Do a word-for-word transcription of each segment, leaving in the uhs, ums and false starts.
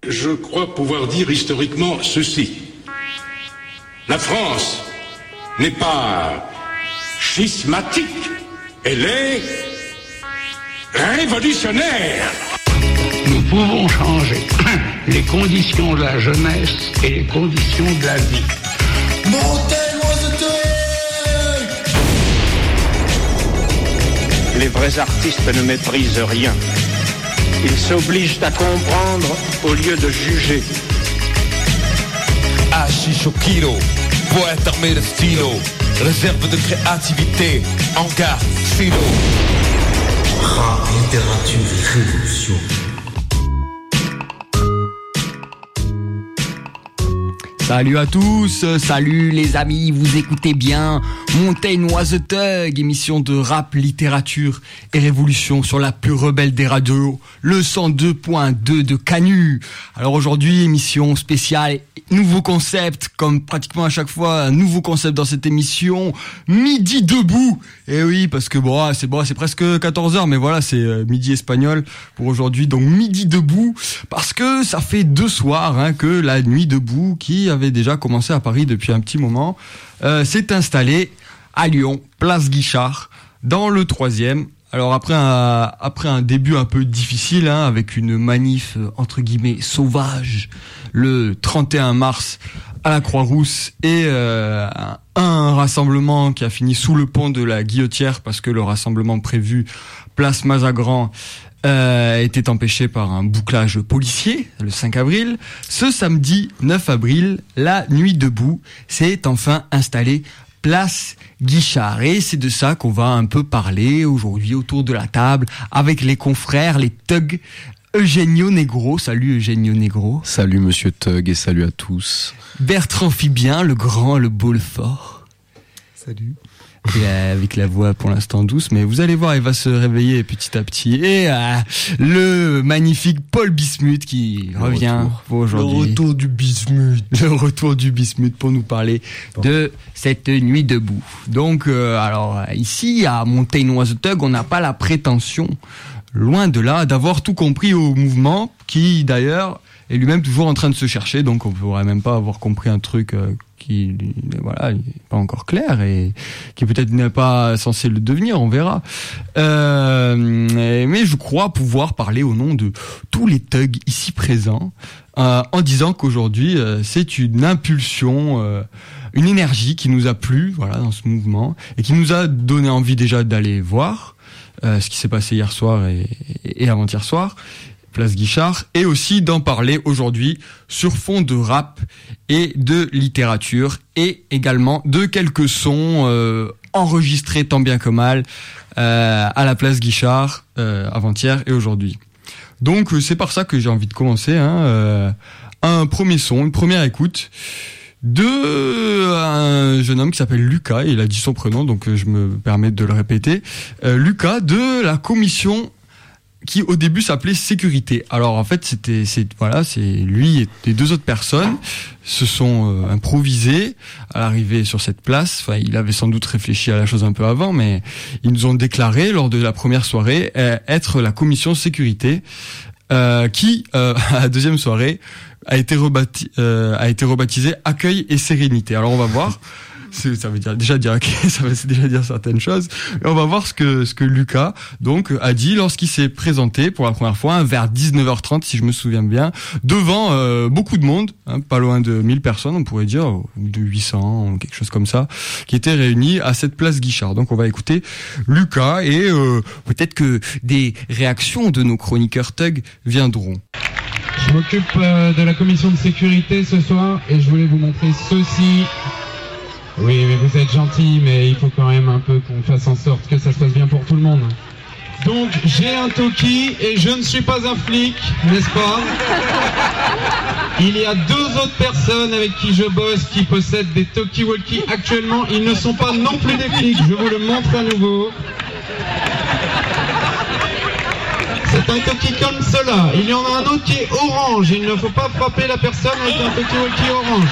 Je crois pouvoir dire historiquement ceci. La France n'est pas schismatique, elle est révolutionnaire. Nous pouvons changer les conditions de la jeunesse et les conditions de la vie. Les vrais artistes ne méprisent rien. Ils s'obligent à comprendre au lieu de juger. Ashishokiro, poète armé de stylo, réserve de créativité, hangar, philo. Rap, littérature et révolution. Salut à tous, salut les amis, vous écoutez bien Mountain Was a Thug, émission de rap, littérature et révolution sur la plus rebelle des radios, le cent deux point deux de Canu. Alors aujourd'hui, émission spéciale, nouveau concept, comme pratiquement à chaque fois, un nouveau concept dans cette émission, midi debout. Et oui, parce que bon, c'est bon, c'est presque quatorze heures, mais voilà, c'est euh, midi espagnol pour aujourd'hui, donc midi debout, parce que ça fait deux soirs hein, que la nuit debout, qui avait déjà commencé à Paris depuis un petit moment, euh, s'est installée à Lyon, place Guichard, dans le troisième. Alors après un, après un début un peu difficile, hein, avec une manif euh, entre guillemets sauvage, le trente et un mars à la Croix-Rousse et euh, un, un rassemblement qui a fini sous le pont de la Guillotière parce que le rassemblement prévu place Mazagran Euh, était empêché par un bouclage policier le cinq avril. Ce samedi neuf avril, la nuit debout s'est enfin installée place Guichard. Et c'est de ça qu'on va un peu parler aujourd'hui autour de la table avec les confrères, les thugs. Eugenio Negro, salut Eugenio Negro. Salut Monsieur Thug et salut à tous. Bertrand Fibien, le grand, le beau, le fort. Salut. Et avec la voix pour l'instant douce, mais vous allez voir, il va se réveiller petit à petit. Et euh, le magnifique Paul Bismuth qui le revient retour. pour aujourd'hui. Le retour du Bismuth. Le retour du Bismuth pour nous parler bon. de cette nuit debout. Donc, euh, alors ici à Mountain Was a Thug, on n'a pas la prétention, loin de là, d'avoir tout compris au mouvement, qui d'ailleurs est lui-même toujours en train de se chercher. Donc, on pourrait même pas avoir compris un truc. Euh, qui voilà n'est pas encore clair et qui peut-être n'est pas censé le devenir, on verra. Euh, mais je crois pouvoir parler au nom de tous les thugs ici présents euh, en disant qu'aujourd'hui euh, c'est une impulsion, euh, une énergie qui nous a plu, voilà, dans ce mouvement et qui nous a donné envie déjà d'aller voir euh, ce qui s'est passé hier soir et, et avant-hier soir. Place Guichard, et aussi d'en parler aujourd'hui sur fond de rap et de littérature, et également de quelques sons euh, enregistrés tant bien que mal euh, à la place Guichard euh, avant-hier et aujourd'hui. Donc c'est par ça que j'ai envie de commencer, hein, euh, un premier son, une première écoute de un jeune homme qui s'appelle Lucas, il a dit son prénom donc je me permets de le répéter, euh, Lucas de la commission qui au début s'appelait sécurité. Alors en fait c'était c'est voilà c'est lui et les deux autres personnes se sont euh, improvisés à l'arrivée sur cette place. Enfin il avait sans doute réfléchi à la chose un peu avant, mais ils nous ont déclaré lors de la première soirée euh, être la commission sécurité euh, qui euh, à la deuxième soirée a été rebapti- euh, a été rebaptisée accueil et sérénité. Alors on va voir. C'est, ça veut dire déjà dire ça veut déjà dire certaines choses. Et on va voir ce que ce que Lucas donc a dit lorsqu'il s'est présenté pour la première fois hein, vers dix-neuf heures trente si je me souviens bien devant euh, beaucoup de monde, hein, pas loin de mille personnes on pourrait dire, ou de huit cents ou quelque chose comme ça, qui étaient réunis à cette place Guichard. Donc on va écouter Lucas et euh, peut-être que des réactions de nos chroniqueurs thugs viendront. Je m'occupe euh, de la commission de sécurité ce soir et je voulais vous montrer ceci. Oui, mais vous êtes gentil, mais il faut quand même un peu qu'on fasse en sorte que ça se passe bien pour tout le monde. Donc, j'ai un talkie et je ne suis pas un flic, n'est-ce pas? Il y a deux autres personnes avec qui je bosse qui possèdent des talkie-walkie actuellement. Ils ne sont pas non plus des flics, je vous le montre à nouveau. C'est un talkie comme cela. Il y en a un autre qui est orange. Il ne faut pas frapper la personne avec un talkie-walkie orange.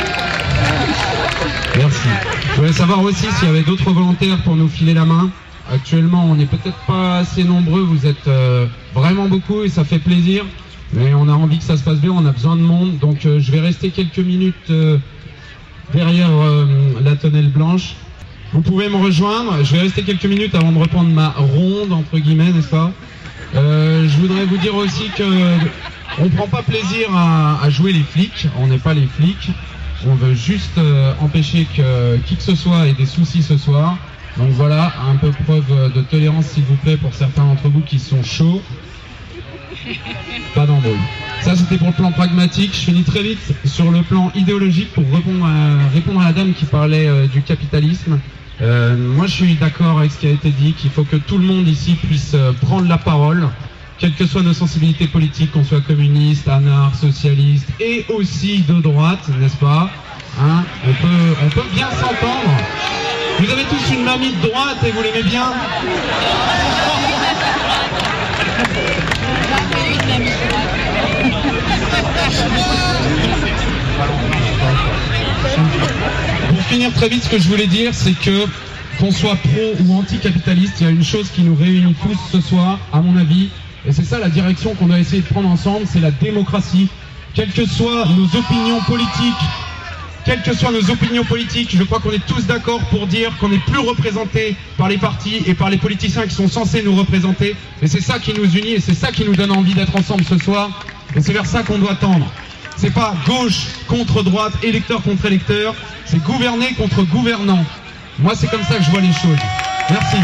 Merci. Je voulais savoir aussi s'il y avait d'autres volontaires pour nous filer la main. Actuellement, on n'est peut-être pas assez nombreux, vous êtes euh, vraiment beaucoup et ça fait plaisir. Mais on a envie que ça se passe bien, on a besoin de monde. Donc euh, je vais rester quelques minutes euh, derrière euh, la tonnelle blanche. Vous pouvez me rejoindre, je vais rester quelques minutes avant de reprendre ma ronde, entre guillemets, n'est-ce pas ? euh, Je voudrais vous dire aussi que on prend pas plaisir à, à jouer les flics, on n'est pas les flics. On veut juste euh, empêcher que qui que ce soit ait des soucis ce soir. Donc voilà, un peu preuve de tolérance s'il vous plaît pour certains d'entre vous qui sont chauds. Pas d'embrouille. Ça c'était pour le plan pragmatique. Je finis très vite sur le plan idéologique pour répondre à, répondre à la dame qui parlait euh, du capitalisme. Euh, moi je suis d'accord avec ce qui a été dit, qu'il faut que tout le monde ici puisse euh, prendre la parole, quelles que soient nos sensibilités politiques, qu'on soit communiste, anarch, socialiste et aussi de droite, n'est-ce pas, hein, on peut, on peut bien s'entendre. Vous avez tous une mamie de droite et vous l'aimez bien ? Pour finir très vite, ce que je voulais dire, c'est que qu'on soit pro ou anticapitaliste, il y a une chose qui nous réunit tous ce soir, à mon avis, et c'est ça la direction qu'on doit essayer de prendre ensemble, c'est la démocratie. Quelles que soient nos opinions politiques, quelles que soient nos opinions politiques, je crois qu'on est tous d'accord pour dire qu'on n'est plus représenté par les partis et par les politiciens qui sont censés nous représenter. Et c'est ça qui nous unit et c'est ça qui nous donne envie d'être ensemble ce soir. Et c'est vers ça qu'on doit tendre. C'est pas gauche contre droite, électeur contre électeur, c'est gouverner contre gouvernant. Moi, c'est comme ça que je vois les choses. Merci.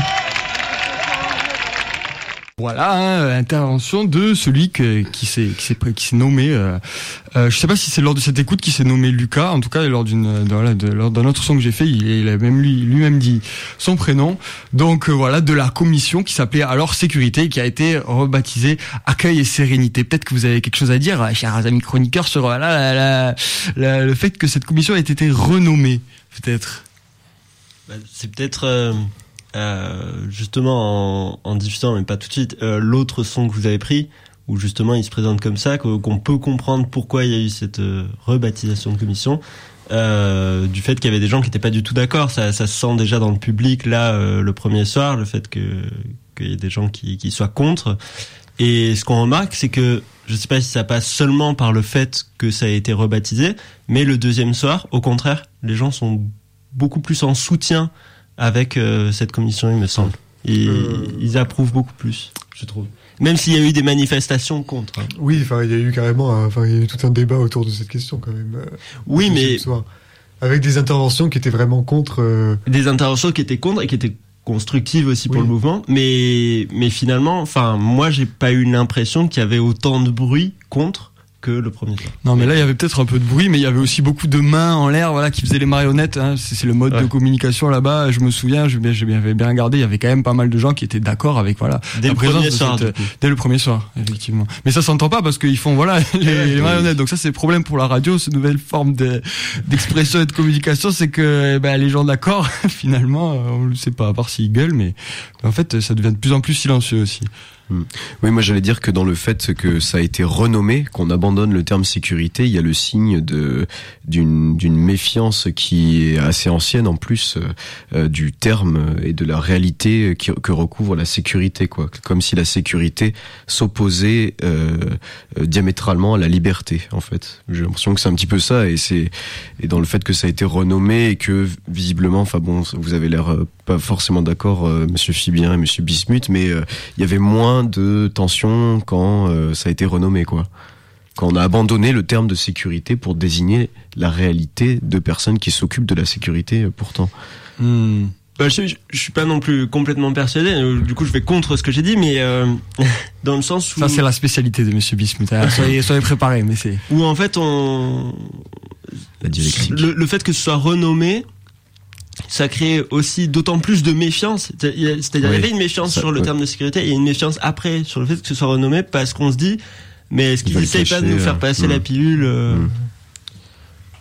Voilà, hein, intervention de celui que, qui s'est qui s'est qui s'est nommé. Euh, euh, je sais pas si c'est lors de cette écoute qui s'est nommé Lucas. En tout cas, lors d'une de, voilà, de, lors d'un autre son que j'ai fait, il, il a même lui lui-même dit son prénom. Donc euh, voilà, de la commission qui s'appelait alors Sécurité, qui a été rebaptisée Accueil et Sérénité. Peut-être que vous avez quelque chose à dire, chers amis chroniqueurs, sur voilà la, la, la, le fait que cette commission ait été renommée, peut-être. Bah, c'est peut-être. Euh... Euh, justement en, en diffusant, mais pas tout de suite, euh, l'autre son que vous avez pris, où justement il se présente comme ça, qu'on peut comprendre pourquoi il y a eu cette euh, rebaptisation de commission, euh, du fait qu'il y avait des gens qui n'étaient pas du tout d'accord. Ça, ça se sent déjà dans le public là euh, le premier soir, le fait que qu'il y ait des gens qui, qui soient contre. Et ce qu'on remarque, c'est que je sais pas si ça passe seulement par le fait que ça a été rebaptisé, mais le deuxième soir, au contraire, les gens sont beaucoup plus en soutien avec euh, cette commission, il me semble. Et euh... ils approuvent beaucoup plus, je trouve. Même s'il y a eu des manifestations contre. Hein. Oui, enfin, il y a eu carrément, enfin, il y a eu tout un débat autour de cette question quand même. Euh, oui, mais soir, avec des interventions qui étaient vraiment contre. Euh... Des interventions qui étaient contre et qui étaient constructives aussi pour oui. le mouvement. Mais mais finalement, enfin, moi, j'ai pas eu l'impression qu'il y avait autant de bruit contre que le premier soir. Non, mais là il y avait peut-être un peu de bruit, mais il y avait aussi beaucoup de mains en l'air, voilà, qui faisaient les marionnettes. Hein. C'est, c'est le mode ouais. de communication là-bas. Je me souviens, j'ai bien, j'ai bien, j'avais bien regardé. Il y avait quand même pas mal de gens qui étaient d'accord avec voilà. Dès la le premier de soir. Cette, dès le premier soir, effectivement. Mais ça s'entend pas parce qu'ils font voilà les, ouais, les marionnettes. Donc ça c'est le problème pour la radio, cette nouvelle forme de d'expression et de communication, c'est que ben, les gens d'accord finalement, on le sait pas à part s'ils gueulent, mais en fait ça devient de plus en plus silencieux aussi. Oui, moi j'allais dire que dans le fait que ça a été renommé, qu'on abandonne le terme sécurité, il y a le signe de d'une d'une méfiance qui est assez ancienne en plus euh, du terme et de la réalité qui, que recouvre la sécurité, quoi. Comme si la sécurité s'opposait euh, euh, diamétralement à la liberté, en fait. J'ai l'impression que c'est un petit peu ça, et c'est et dans le fait que ça a été renommé et que visiblement, enfin bon, vous avez l'air euh, pas forcément d'accord, euh, Monsieur Fibien et Monsieur Bismuth, mais euh, il y avait moins de tension quand euh, ça a été renommé, quoi. Quand on a abandonné le terme de sécurité pour désigner la réalité de personnes qui s'occupent de la sécurité, euh, pourtant. Hmm. Bah, je, je, je suis pas non plus complètement persuadé. Euh, du coup, je vais contre ce que j'ai dit, mais euh, dans le sens où ça c'est la spécialité de Monsieur Bismuth. Hein. soyez, soyez préparés, mais c'est où en fait on la dialectique. Le, le fait que ce soit renommé, ça crée aussi d'autant plus de méfiance. C'est-à-dire, oui, il y avait une méfiance ça, sur le oui. terme de sécurité et une méfiance après sur le fait que ce soit renommé parce qu'on se dit, mais est-ce qu'ils essayent pas de nous faire passer mmh. la pilule euh... mmh.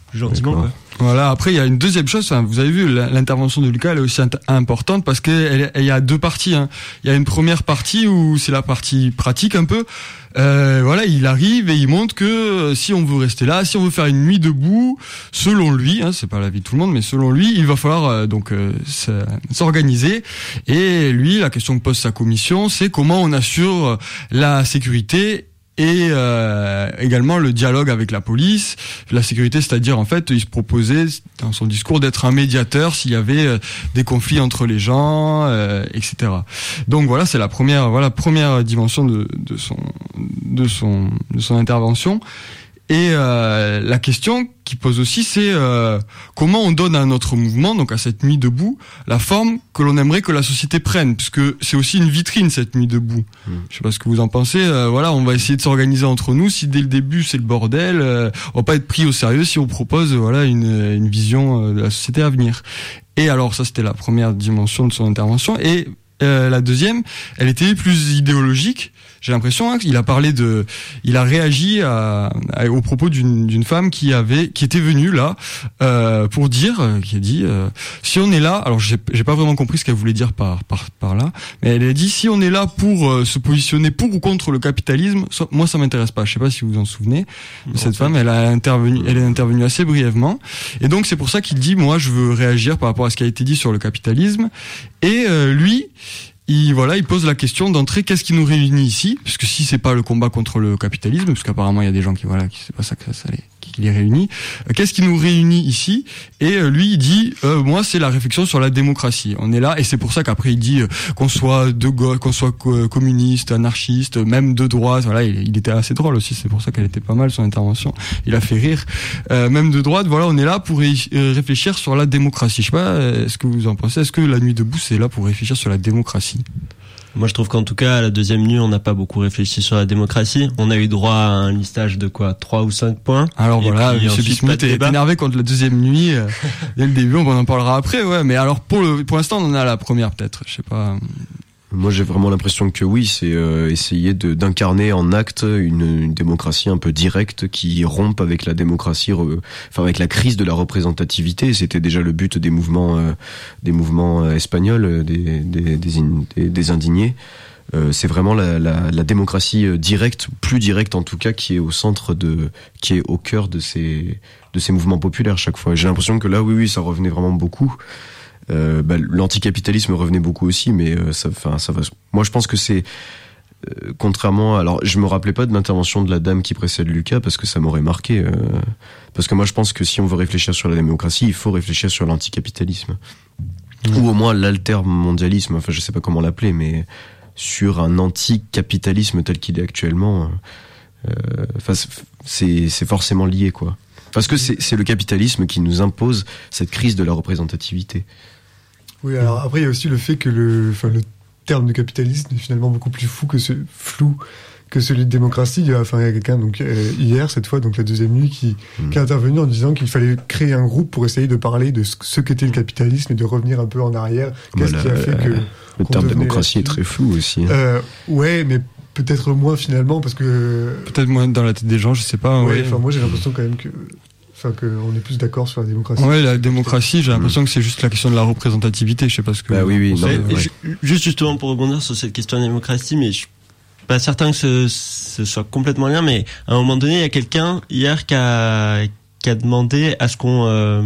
plus gentiment, quoi. Voilà. Après, il y a une deuxième chose. Enfin, vous avez vu, l'intervention de Lucas, elle est aussi int- importante parce que il y a deux parties. Hein. Il y a une première partie où c'est la partie pratique un peu. Euh, voilà, il arrive et il montre que euh, si on veut rester là, si on veut faire une nuit debout, selon lui, hein, c'est pas l'avis de tout le monde, mais selon lui, il va falloir euh, donc euh, s'organiser. Et lui, la question que pose sa commission, c'est comment on assure la sécurité et euh, également le dialogue avec la police, la sécurité, c'est-à-dire en fait, il se proposait dans son discours d'être un médiateur s'il y avait euh, des conflits entre les gens, euh, et cetera. Donc voilà, c'est la première, voilà, première dimension de, de son, de son, de son intervention. Et euh, la question qui pose aussi, c'est euh, comment on donne à notre mouvement, donc à cette nuit debout, la forme que l'on aimerait que la société prenne, puisque c'est aussi une vitrine cette nuit debout. Mmh. Je sais pas ce que vous en pensez. Euh, voilà, on va essayer de s'organiser entre nous. Si dès le début c'est le bordel, euh, on va pas être pris au sérieux si on propose voilà une, une vision de la société à venir. Et alors ça, c'était la première dimension de son intervention. Et euh, la deuxième, elle était plus idéologique. J'ai l'impression hein, qu'il a parlé de, il a réagi à, à, au propos d'une, d'une femme qui avait, qui était venue là euh, pour dire, euh, qui a dit, euh, si on est là, alors j'ai, j'ai pas vraiment compris ce qu'elle voulait dire par par par là, mais elle a dit si on est là pour euh, se positionner pour ou contre le capitalisme, ça, moi ça m'intéresse pas. Je sais pas si vous vous en souvenez. Non, cette femme, elle a intervenu, elle est intervenue assez brièvement, et donc c'est pour ça qu'il dit, moi je veux réagir par rapport à ce qui a été dit sur le capitalisme, et euh, lui. Il, voilà, il pose la question d'entrée, qu'est-ce qui nous réunit ici? Puisque si c'est pas le combat contre le capitalisme, parce qu'apparemment il y a des gens qui, voilà, qui c'est pas ça que ça, ça les, qui les réunit. Euh, qu'est-ce qui nous réunit ici? Et euh, lui, il dit, euh, moi, c'est la réflexion sur la démocratie. On est là, et c'est pour ça qu'après il dit euh, qu'on soit de gauche, qu'on soit co- communiste, anarchiste, même de droite. Voilà, il, il était assez drôle aussi. C'est pour ça qu'elle était pas mal son intervention. Il a fait rire. Euh, même de droite. Voilà, on est là pour ré- réfléchir sur la démocratie. Je sais pas, est-ce que vous en pensez? Est-ce que la nuit debout, c'est là pour réfléchir sur la démocratie? Moi, je trouve qu'en tout cas, à la deuxième nuit, on n'a pas beaucoup réfléchi sur la démocratie. On a eu droit à un listage de quoi, trois ou cinq points. Alors et voilà, M. Bismuth est énervé contre la deuxième nuit. Euh, dès le début, on en parlera après, ouais. Mais alors, pour le, pour l'instant, on en a la première, peut-être. Je sais pas. Moi, j'ai vraiment l'impression que oui, c'est euh, essayer de, d'incarner en acte une, une démocratie un peu directe qui rompe avec la démocratie, re, enfin avec la crise de la représentativité. C'était déjà le but des mouvements, euh, des mouvements euh, espagnols, des, des, des, des, des indignés. Euh, c'est vraiment la, la, la démocratie directe, plus directe en tout cas, qui est au centre de, qui est au cœur de ces, de ces mouvements populaires chaque fois. J'ai l'impression que là, oui, oui, ça revenait vraiment beaucoup. Euh, bah, l'anticapitalisme revenait beaucoup aussi, mais euh, ça, enfin, ça va. Moi, je pense que c'est euh, contrairement. Alors, je me rappelais pas de l'intervention de la dame qui précède Lucas parce que ça m'aurait marqué. Euh, parce que moi, je pense que si on veut réfléchir sur la démocratie, il faut réfléchir sur l'anticapitalisme mmh. ou au moins l'altermondialisme. Enfin, je sais pas comment l'appeler, mais sur un anticapitalisme tel qu'il est actuellement. Euh, enfin, c'est c'est forcément lié, quoi. Parce que c'est c'est le capitalisme qui nous impose cette crise de la représentativité. Oui, alors après, il y a aussi le fait que le, enfin, le terme de capitalisme est finalement beaucoup plus fou que ce, flou que celui de démocratie. Il y a, enfin, il y a quelqu'un, donc, euh, hier, cette fois, donc la deuxième nuit, qui, mmh. qui est intervenu en disant qu'il fallait créer un groupe pour essayer de parler de ce, ce qu'était le capitalisme et de revenir un peu en arrière. Qu'est-ce voilà, qui a fait que... Le terme démocratie est très flou aussi. Hein. Euh, ouais, mais peut-être moins finalement, parce que... Peut-être moins dans la tête des gens, je sais pas. Ouais, ouais. Enfin, moi, j'ai l'impression quand même que... Enfin, qu'on est plus d'accord sur la démocratie. Ouais, la démocratie, j'ai l'impression mmh. que c'est juste la question de la représentativité, je sais pas ce que... Bah oui, oui. Non, ouais, ouais. Juste justement pour rebondir sur cette question de la démocratie, mais je suis pas certain que ce, ce soit complètement lié, mais à un moment donné, il y a quelqu'un hier qui a, qui a demandé à ce qu'on, euh,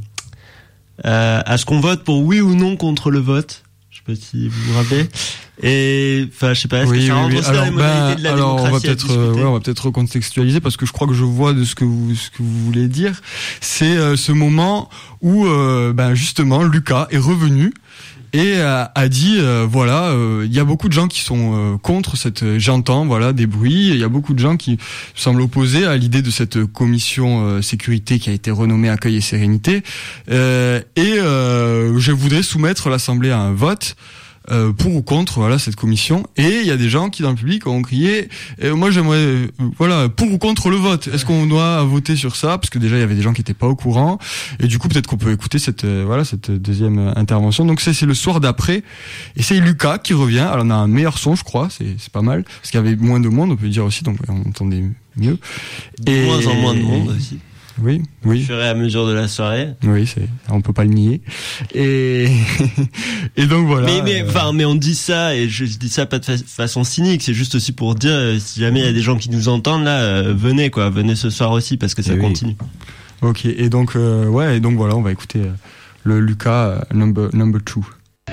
à, à ce qu'on vote pour oui ou non contre le vote. Je sais pas si vous vous rappelez. Et enfin, je sais pas. Est-ce oui, que ça oui, rentre oui. aussi Alors, dans les modalités ben, de la alors démocratie on va peut-être, euh, ouais, on va peut-être recontextualiser parce que je crois que je vois de ce que vous, ce que vous voulez dire. C'est euh, ce moment où, euh, ben justement, Lucas est revenu et euh, a dit, euh, voilà, il euh, y a beaucoup de gens qui sont euh, contre cette. J'entends, voilà, des bruits. Il y a beaucoup de gens qui semblent opposés à l'idée de cette commission euh, sécurité qui a été renommée Accueil et Sérénité. Euh, et euh, je voudrais soumettre l'Assemblée à un vote. Euh, pour ou contre voilà cette commission, et il y a des gens qui dans le public ont crié euh, moi j'aimerais euh, voilà pour ou contre le vote, est-ce qu'on doit voter sur ça, parce que déjà il y avait des gens qui étaient pas au courant, et du coup peut-être qu'on peut écouter cette euh, voilà cette deuxième intervention. Donc c'est c'est le soir d'après, et c'est Lucas qui revient. Alors on a un meilleur son, je crois, c'est c'est pas mal parce qu'il y avait moins de monde, on peut dire aussi, donc on entendait mieux, de et moins en moins de monde aussi. Oui, oui. Au fur et à mesure de la soirée. Oui, c'est, on peut pas le nier. Et, et donc voilà. Mais, mais, enfin, euh... mais on dit ça, et je dis ça pas de fa- façon cynique, c'est juste aussi pour dire, euh, si jamais il y a des gens qui nous entendent, là, euh, venez, quoi, venez ce soir aussi, parce que ça et continue. Oui. Ok, et donc, euh, ouais, et donc voilà, on va écouter euh, le Lucas euh, number, number two.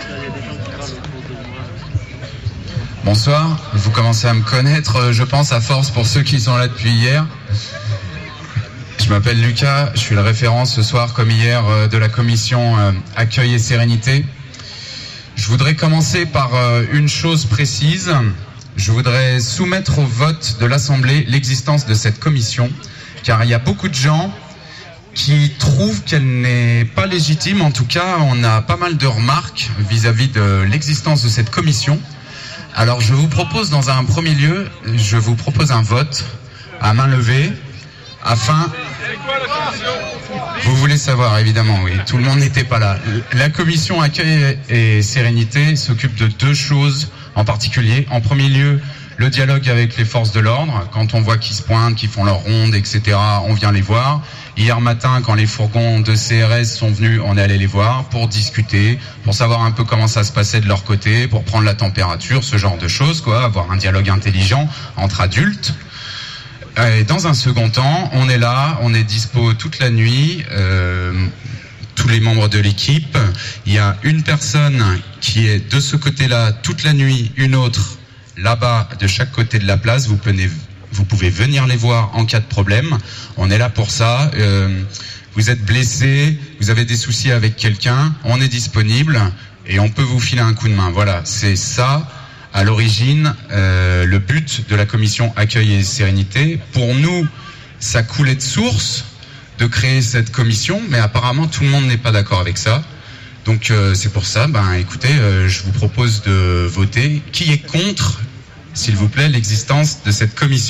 Bonsoir, vous commencez à me connaître, je pense, à force pour ceux qui sont là depuis hier. Je m'appelle Lucas, je suis le référent ce soir comme hier de la commission Accueil et Sérénité. Je voudrais commencer par une chose précise. Je voudrais soumettre au vote de l'Assemblée l'existence de cette commission, car il y a beaucoup de gens qui trouvent qu'elle n'est pas légitime. En tout cas, on a pas mal de remarques vis-à-vis de l'existence de cette commission. Alors je vous propose dans un premier lieu, je vous propose un vote à main levée, afin... Vous voulez savoir, évidemment, oui. Tout le monde n'était pas là. La commission Accueil et Sérénité s'occupe de deux choses en particulier. En premier lieu, le dialogue avec les forces de l'ordre. Quand on voit qu'ils se pointent, qu'ils font leur ronde, et cetera, on vient les voir. Hier matin, quand les fourgons de C R S sont venus, on est allé les voir pour discuter, pour savoir un peu comment ça se passait de leur côté, pour prendre la température, ce genre de choses, quoi. Avoir un dialogue intelligent entre adultes. Et dans un second temps, on est là, on est dispo toute la nuit, euh, tous les membres de l'équipe. Il y a une personne qui est de ce côté-là toute la nuit, une autre là-bas de chaque côté de la place. Vous pouvez, vous pouvez venir les voir en cas de problème. On est là pour ça. Euh, vous êtes blessé, vous avez des soucis avec quelqu'un, on est disponible et on peut vous filer un coup de main. Voilà, c'est ça. À l'origine, euh, le but de la commission Accueil et Sérénité, pour nous, ça coulait de source de créer cette commission, mais apparemment tout le monde n'est pas d'accord avec ça. Donc euh, c'est pour ça, ben écoutez, euh, je vous propose de voter. Qui est contre, s'il vous plaît, l'existence de cette commission ?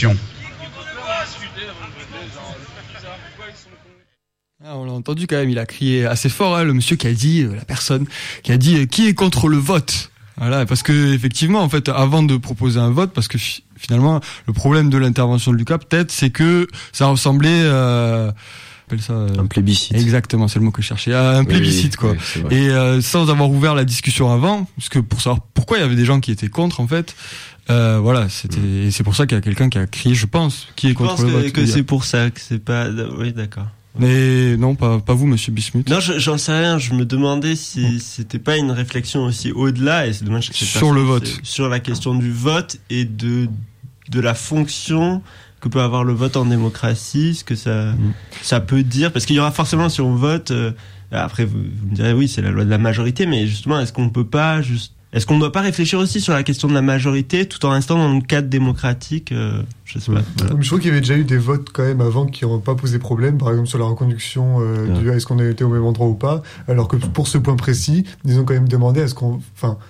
Ah, on l'a entendu quand même, il a crié assez fort, hein, le monsieur qui a dit, euh, la personne qui a dit euh, qui est contre le vote. Voilà, parce que effectivement, en fait, avant de proposer un vote, parce que fi- finalement, le problème de l'intervention de Lucas, peut-être, c'est que ça ressemblait, euh, appelle ça, euh, un plébiscite. Exactement, c'est le mot que je cherchais, un plébiscite, oui, quoi. Oui, et euh, sans avoir ouvert la discussion avant, parce que pour savoir pourquoi il y avait des gens qui étaient contre, en fait. Euh, voilà, c'était, mmh. et c'est pour ça qu'il y a quelqu'un qui a crié, je pense, qui est je contre pense le que, vote. que c'est pour ça que c'est pas, oui, d'accord. Mais non, pas, pas vous, monsieur Bismuth. Non, je, j'en sais rien. Je me demandais si mmh. c'était pas une réflexion aussi au-delà, et c'est dommage que c'est sur pas le vote, sur la question du vote et de de la fonction que peut avoir le vote en démocratie, ce que ça mmh. ça peut dire, parce qu'il y aura forcément, si on vote, euh, après vous, vous me direz oui, c'est la loi de la majorité, mais justement, est-ce qu'on peut pas juste Est-ce qu'on ne doit pas réfléchir aussi sur la question de la majorité tout en restant dans le cadre démocratique euh, Je sais pas. Voilà. Je trouve qu'il y avait déjà eu des votes quand même avant qui n'ont pas posé problème, par exemple sur la reconduction euh, ouais. du est-ce qu'on a été au même endroit ou pas, alors que pour ce point précis, ils ont quand même demandé est-ce qu'on, enfin,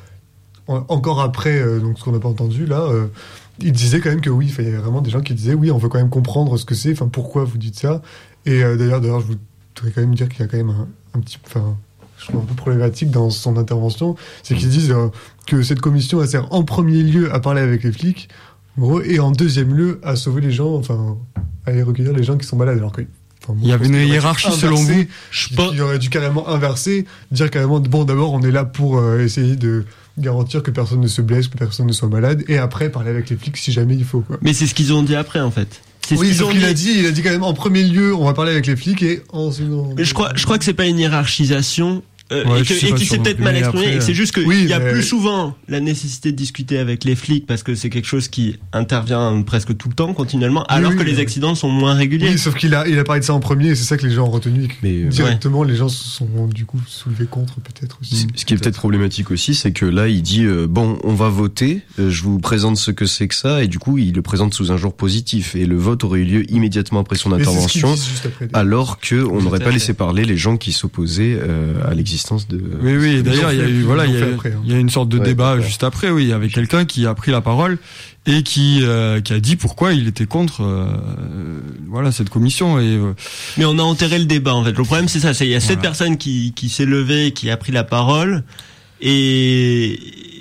encore après euh, donc ce qu'on n'a pas entendu là, euh, ils disaient quand même que oui, il y avait vraiment des gens qui disaient oui, on veut quand même comprendre ce que c'est, enfin pourquoi vous dites ça. Et euh, d'ailleurs, d'ailleurs, je voudrais quand même dire qu'il y a quand même un, un petit, enfin. Je trouve un peu problématique dans son intervention, c'est qu'ils disent euh, que cette commission elle sert en premier lieu à parler avec les flics, en gros, et en deuxième lieu à sauver les gens, enfin à aller recueillir les gens qui sont malades. Alors que enfin, bon, il y avait une hiérarchie selon vous. Je pense qu'il aurait dû carrément inverser, dire carrément bon d'abord on est là pour euh, essayer de garantir que personne ne se blesse, que personne ne soit malade, et après parler avec les flics si jamais il faut. Quoi. Mais c'est ce qu'ils ont dit après en fait. C'est oui, ce ce qu'il a dit, il a dit quand même en premier lieu, on va parler avec les flics et en second. Mais je crois, je crois que c'est pas une hiérarchisation. Euh, ouais, et, que, et qui s'est peut-être mal exprimé, après, et que c'est juste qu'il oui, y a mais... plus souvent la nécessité de discuter avec les flics parce que c'est quelque chose qui intervient presque tout le temps, continuellement, alors oui, que oui, les oui. accidents sont moins réguliers. Oui, sauf qu'il a, il a parlé de ça en premier, et c'est ça que les gens ont retenu. Mais directement, ouais. les gens se sont du coup soulevés contre, peut-être aussi. Ce qui est peut-être problématique aussi, c'est que là, il dit euh, bon, on va voter, euh, je vous présente ce que c'est que ça, et du coup, il le présente sous un jour positif, et le vote aurait eu lieu immédiatement après son intervention, après, alors que on n'aurait pas laissé parler les gens qui s'opposaient euh, à l'existence de. Oui, oui, d'ailleurs, il y a eu, voilà, il y a, après, hein. il y a une sorte de ouais, débat d'accord. juste après, oui, avec quelqu'un qui a pris la parole et qui, euh, qui a dit pourquoi il était contre, euh, voilà, cette commission et. Euh... Mais on a enterré le débat, en fait. Le problème, c'est ça, c'est il y a voilà. cette personne qui, qui s'est levée, qui a pris la parole et,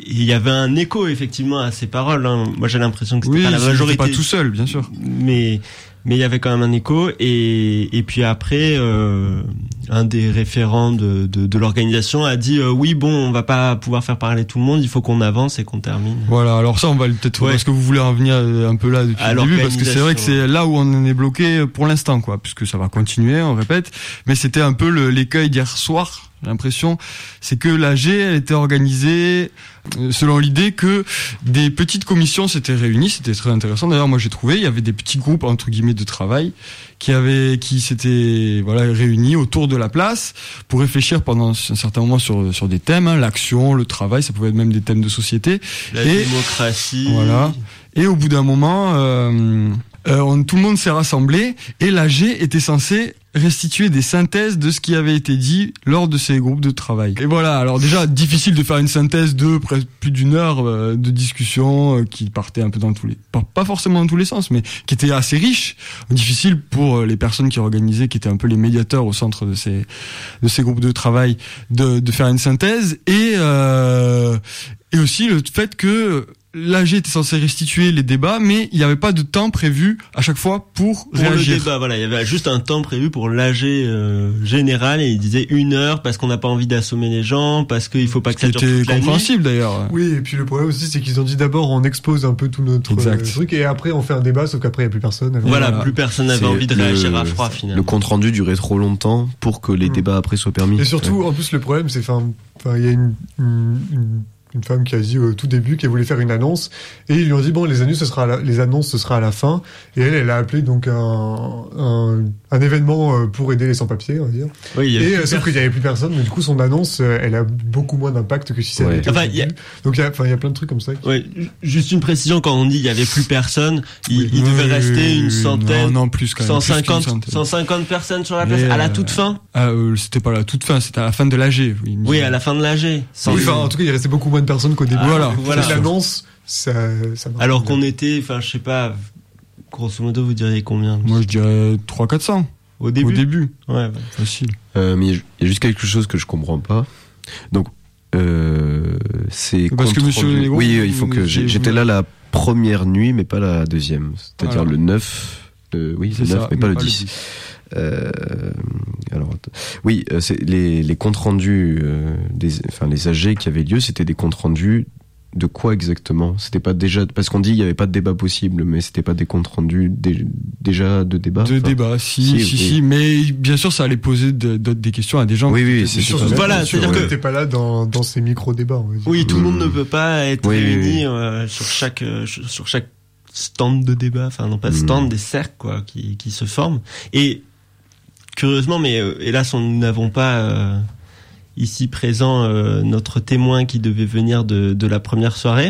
il y avait un écho effectivement à ces paroles. Hein. Moi, j'ai l'impression que c'était oui, pas la majorité. Pas tout seul, bien sûr. Mais mais il y avait quand même un écho. Et et puis après, euh, un des référents de de, de l'organisation a dit euh, oui, bon, on va pas pouvoir faire parler tout le monde. Il faut qu'on avance et qu'on termine. Voilà. Alors ça, on va peut-être ouais. parce que vous voulez en venir un peu là depuis à le début, parce que c'est vrai que c'est là où on en est bloqué pour l'instant, quoi, puisque ça va continuer, on répète. Mais c'était un peu le, l'écueil d'hier soir. J'ai l'impression, c'est que l'A G elle était organisée selon l'idée que des petites commissions s'étaient réunies. C'était très intéressant. D'ailleurs, moi j'ai trouvé, il y avait des petits groupes entre guillemets de travail qui avaient, qui s'étaient voilà réunis autour de la place pour réfléchir pendant un certain moment sur sur des thèmes, hein, l'action, le travail, ça pouvait être même des thèmes de société, la et, démocratie. Voilà. Et au bout d'un moment, euh, euh, on, tout le monde s'est rassemblé et l'A G était censé restituer des synthèses de ce qui avait été dit lors de ces groupes de travail. Et voilà, alors déjà difficile de faire une synthèse de presque plus d'une heure euh, de discussion euh, qui partait un peu dans tous les pas, pas forcément dans tous les sens, mais qui était assez riche. Difficile pour les personnes qui organisaient, qui étaient un peu les médiateurs au centre de ces de ces groupes de travail, de de faire une synthèse et euh, et aussi le fait que l'A G était censé restituer les débats, mais il n'y avait pas de temps prévu à chaque fois pour, pour réagir. Le débat, voilà, il y avait juste un temps prévu pour l'A G euh, général et il disait une heure parce qu'on n'a pas envie d'assommer les gens, parce qu'il faut pas que ça dure toute la nuit. C'était compréhensible d'ailleurs. Oui, et puis le problème aussi, c'est qu'ils ont dit d'abord on expose un peu tout notre euh, truc et après on fait un débat, sauf qu'après il n'y a plus personne. Alors voilà, voilà, plus personne n'avait envie de réagir le, à froid finalement. Le compte rendu durait trop longtemps pour que les mmh. débats après soient permis. Et surtout, ouais. en plus le problème, c'est enfin, il y a une, une, une une femme qui a dit au tout début qu'elle voulait faire une annonce et ils lui ont dit bon les annonces ce sera à la, les annonces ce sera à la fin et elle elle a appelé donc un un, un événement pour aider les sans-papiers on va dire. Oui, et euh, sauf qu'il y avait plus personne mais du coup son annonce elle a beaucoup moins d'impact que si ça avait ouais. été enfin, au début. Y a... Donc il y a enfin il y a plein de trucs comme ça. Qui... Ouais, juste une précision quand on dit il y avait plus personne, il, oui. il devait oui, rester une centaine non, non plus quand même cent cinquante plus cent cinquante personnes sur la place mais à la toute fin. Ah, euh, c'était pas à la toute fin, c'était à la fin de l'A G. Oui, oui à la fin de l'A G. Oui, enfin en tout cas il restait beaucoup moins de personnes qu'au début. Ah, voilà. Voilà. L'annonce, ça, ça marche. Alors qu'on était, enfin, je sais pas, grosso modo, vous diriez combien? Moi, je dirais trois cents à quatre cents. Au début? Au début. Ouais, bah. Facile. Euh, mais il y a juste quelque chose que je comprends pas. Donc, euh, c'est parce que monsieur rendu... Negro, oui, il faut que j'étais là la première nuit, mais pas la deuxième. C'est-à-dire alors. le neuf, euh, oui, le neuf, ça, mais pas, mais le, pas dix. le dix. Euh, alors, oui, c'est les, les comptes rendus, euh, des, enfin les A G qui avaient lieu, c'était des comptes rendus de quoi exactement? C'était pas déjà parce qu'on dit il y avait pas de débat possible, mais c'était pas des comptes rendus dé, déjà de débat. De enfin, débat, si, si, si, si, mais bien sûr ça allait poser de, de, des questions à des gens. Oui, oui, c'est sûr. Voilà, c'est-à-dire que t'es pas là dans dans ces micro débats. Oui, tout le monde ne peut pas être oui, réuni oui, oui. Euh, sur chaque euh, sur chaque stand de débat, enfin non pas stand, mmh. des cercles quoi, qui qui se forment et curieusement, mais euh, hélas, on, nous n'avons pas euh, ici présent euh, notre témoin qui devait venir de, de la première soirée.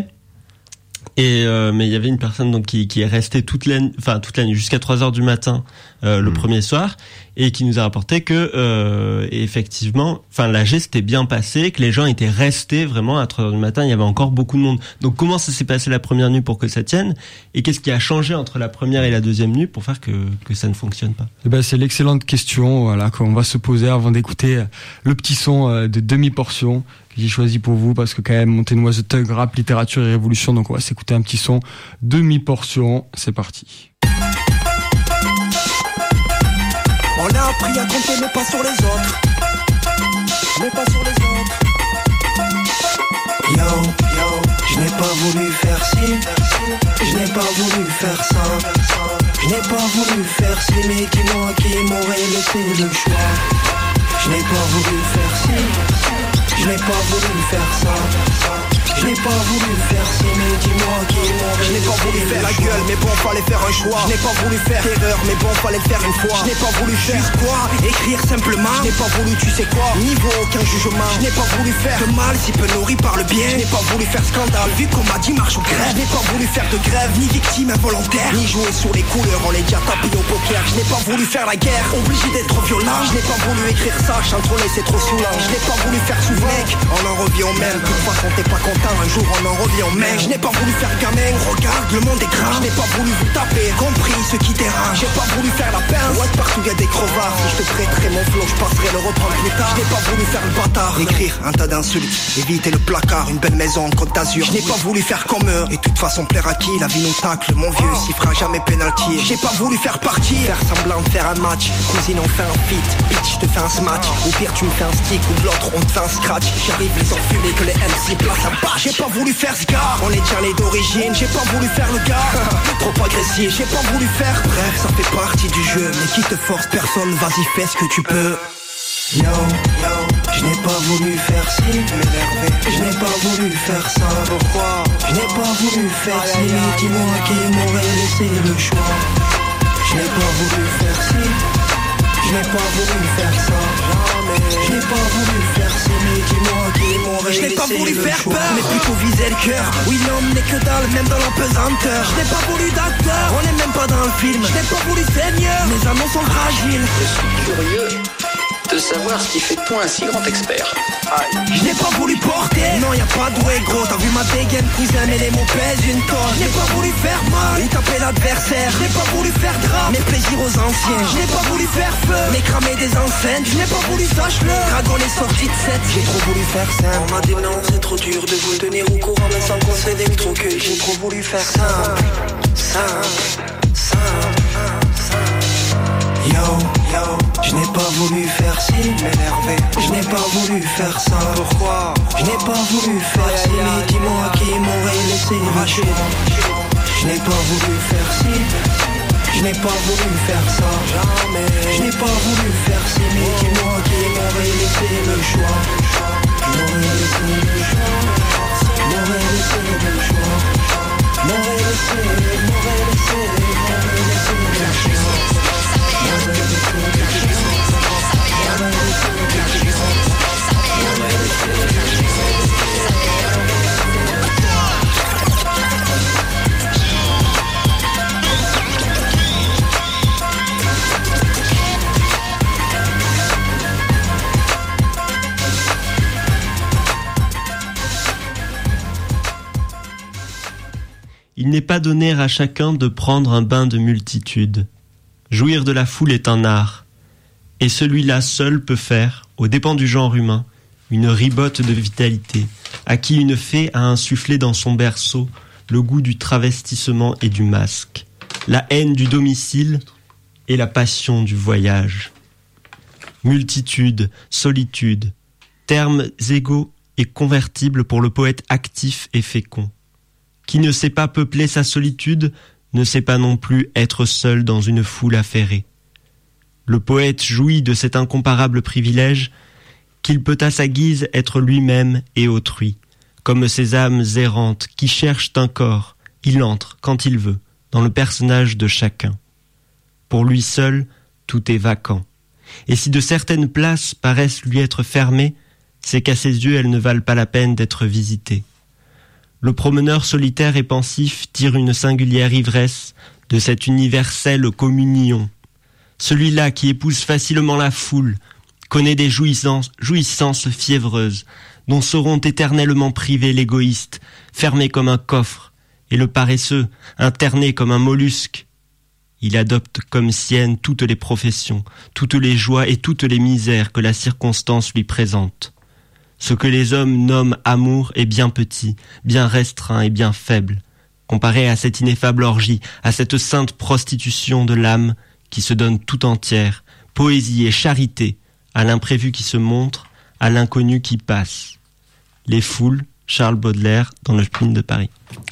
Et euh, mais il y avait une personne donc qui, qui est restée toute la, enfin toute la nuit jusqu'à trois heures du matin euh, le mmh. premier soir et qui nous a rapporté que euh, effectivement, enfin la G s'était bien passé, que les gens étaient restés vraiment à trois heures du matin. Il y avait encore beaucoup de monde. Donc comment ça s'est passé la première nuit pour que ça tienne et qu'est-ce qui a changé entre la première et la deuxième nuit pour faire que que ça ne fonctionne pas? Eh ben c'est l'excellente question voilà qu'on va se poser avant d'écouter le petit son de demi-portion. J'ai choisi pour vous parce que quand même Montaigne The Thug, rap, littérature et révolution, donc on va s'écouter un petit son, demi-portion, c'est parti. On a appris à compter mais pas sur les autres, mais pas sur les autres. Yo, yo, je n'ai pas voulu faire ci, je n'ai pas voulu faire ça, je n'ai pas voulu faire ci, mais dis-moi qui m'aurait laissé le choix. Je n'ai pas voulu faire ci, je n'ai pas voulu faire ça. Je n'ai pas voulu faire ci, mais dis-moi qui m'aurait. Je n'ai pas voulu faire la gueule, mais bon, fallait faire un choix. Je n'ai pas voulu faire terreur, mais bon, fallait le faire une fois. Je n'ai pas voulu faire juste quoi, écrire simplement. Je n'ai pas voulu, tu sais quoi, niveau aucun jugement. Je n'ai pas voulu faire de mal si peu nourri par le bien. Je n'ai pas voulu faire scandale, vu qu'on m'a dit marche ou grève. Je n'ai pas voulu faire de grève, ni victime involontaire, ni jouer sur les couleurs, on les dit à taper au poker. Je n'ai pas voulu faire la guerre, obligé d'être violent. Je n'ai pas voulu écrire ça, chantonner c'est trop saoulant. Je n'ai pas voulu faire souvent, mec, on en revient au même. De toute façon t'es pas content, un jour on en revient au même. Je n'ai pas voulu faire gamin, regarde le monde est grand. Je n'ai pas voulu vous taper, compris, ceux qui dérangent. J'ai pas voulu faire la pince, ouais, partout y'a des crevards. Si je te prêterai mon flow, je passerai le reprendre plus tard. Je n'ai pas voulu faire le bâtard, écrire un tas d'insultes, éviter le placard, une belle maison en Côte d'Azur. Je n'ai pas voulu faire comme eux, et de toute façon plaire à qui? La vie nous tacle, mon vieux, s'y fera jamais pénalty. J'ai pas voulu faire partie, faire semblant de faire un match. Cousine, on fait un feat, bitch, je te fais un smash. Au pire tu me fais un stick, ou de l'autre on te fait un scratch. J'arrive les enculés que les M C placent un patch. J'ai pas voulu faire ce gars, on est déjà les d'origine. J'ai pas voulu faire le gars, trop agressif. J'ai pas voulu faire, bref ça fait partie du jeu. Mais qui te force personne, vas-y fais ce que tu peux. Yo, yo, je n'ai pas voulu faire ci, m'énerver. Je n'ai pas voulu faire ça, pourquoi? Je n'ai pas voulu faire ci, dis-moi qui m'aurait laissé le choix. Je n'ai pas voulu faire ci, je n'ai pas voulu faire ça, jamais. Je n'ai pas voulu faire ci, mais dis-moi qui m'aurait laissé le choix. Je n'ai pas voulu faire peur, mais plutôt viser le cœur. Oui l'homme n'est que dalle, même dans l'empesanteur. Je n'ai pas voulu d'acteur, on n'est même pas dans le film. Je n'ai pas voulu seigneur, mes annonces sont fragiles. Je suis curieux de savoir ce qui fait de toi un si grand expert. Aïe. Je n'ai pas voulu porter, non y'a pas de way gros. T'as vu ma dégaine cousin, et les mots pèsent une tonne. Je n'ai pas voulu faire mal, ou taper l'adversaire. Je n'ai pas voulu faire drame, mais plaisir aux anciens. Je n'ai pas voulu faire feu, mais cramer des enceintes. Je n'ai pas voulu sache-le, dragon est sorti de sept. J'ai trop voulu faire ça, on m'a dit non c'est trop dur de vous tenir au courant, mais sans qu'on s'aide trop que j'ai trop voulu faire ça. Ça, ça, ça. Yo, yo, je n'ai pas voulu faire ci, m'énerver. Je n'ai pas voulu faire ça, pourquoi? Je n'ai pas voulu faire ci, mais dis-moi qui m'aurait laissé le choix. Je n'ai pas voulu faire ci, je n'ai pas voulu faire ça, jamais. Je n'ai pas voulu faire ci, mais dis-moi qui m'aurait laissé le choix. M'aurait laissé le choix, m'aurait laissé le choix. M'aurait laissé, m'aurait laissé, m'aurait laissé le choix. Il n'est pas donné à chacun de prendre un bain de multitude. Jouir de la foule est un art, et celui-là seul peut faire, aux dépens du genre humain, une ribote de vitalité, à qui une fée a insufflé dans son berceau le goût du travestissement et du masque, la haine du domicile et la passion du voyage. Multitude, solitude, termes égaux et convertibles pour le poète actif et fécond. Qui ne sait pas peupler sa solitude ne sait pas non plus être seul dans une foule affairée. Le poète jouit de cet incomparable privilège qu'il peut à sa guise être lui-même et autrui, comme ces âmes errantes qui cherchent un corps, il entre, quand il veut, dans le personnage de chacun. Pour lui seul, tout est vacant. Et si de certaines places paraissent lui être fermées, c'est qu'à ses yeux elles ne valent pas la peine d'être visitées. Le promeneur solitaire et pensif tire une singulière ivresse de cette universelle communion. Celui-là qui épouse facilement la foule connaît des jouissances, jouissances fiévreuses dont seront éternellement privés l'égoïste, fermé comme un coffre, et le paresseux, interné comme un mollusque. Il adopte comme sienne toutes les professions, toutes les joies et toutes les misères que la circonstance lui présente. Ce que les hommes nomment amour est bien petit, bien restreint et bien faible, comparé à cette ineffable orgie, à cette sainte prostitution de l'âme qui se donne tout entière, poésie et charité, à l'imprévu qui se montre, à l'inconnu qui passe. Les foules, Charles Baudelaire, dans le Spleen de Paris.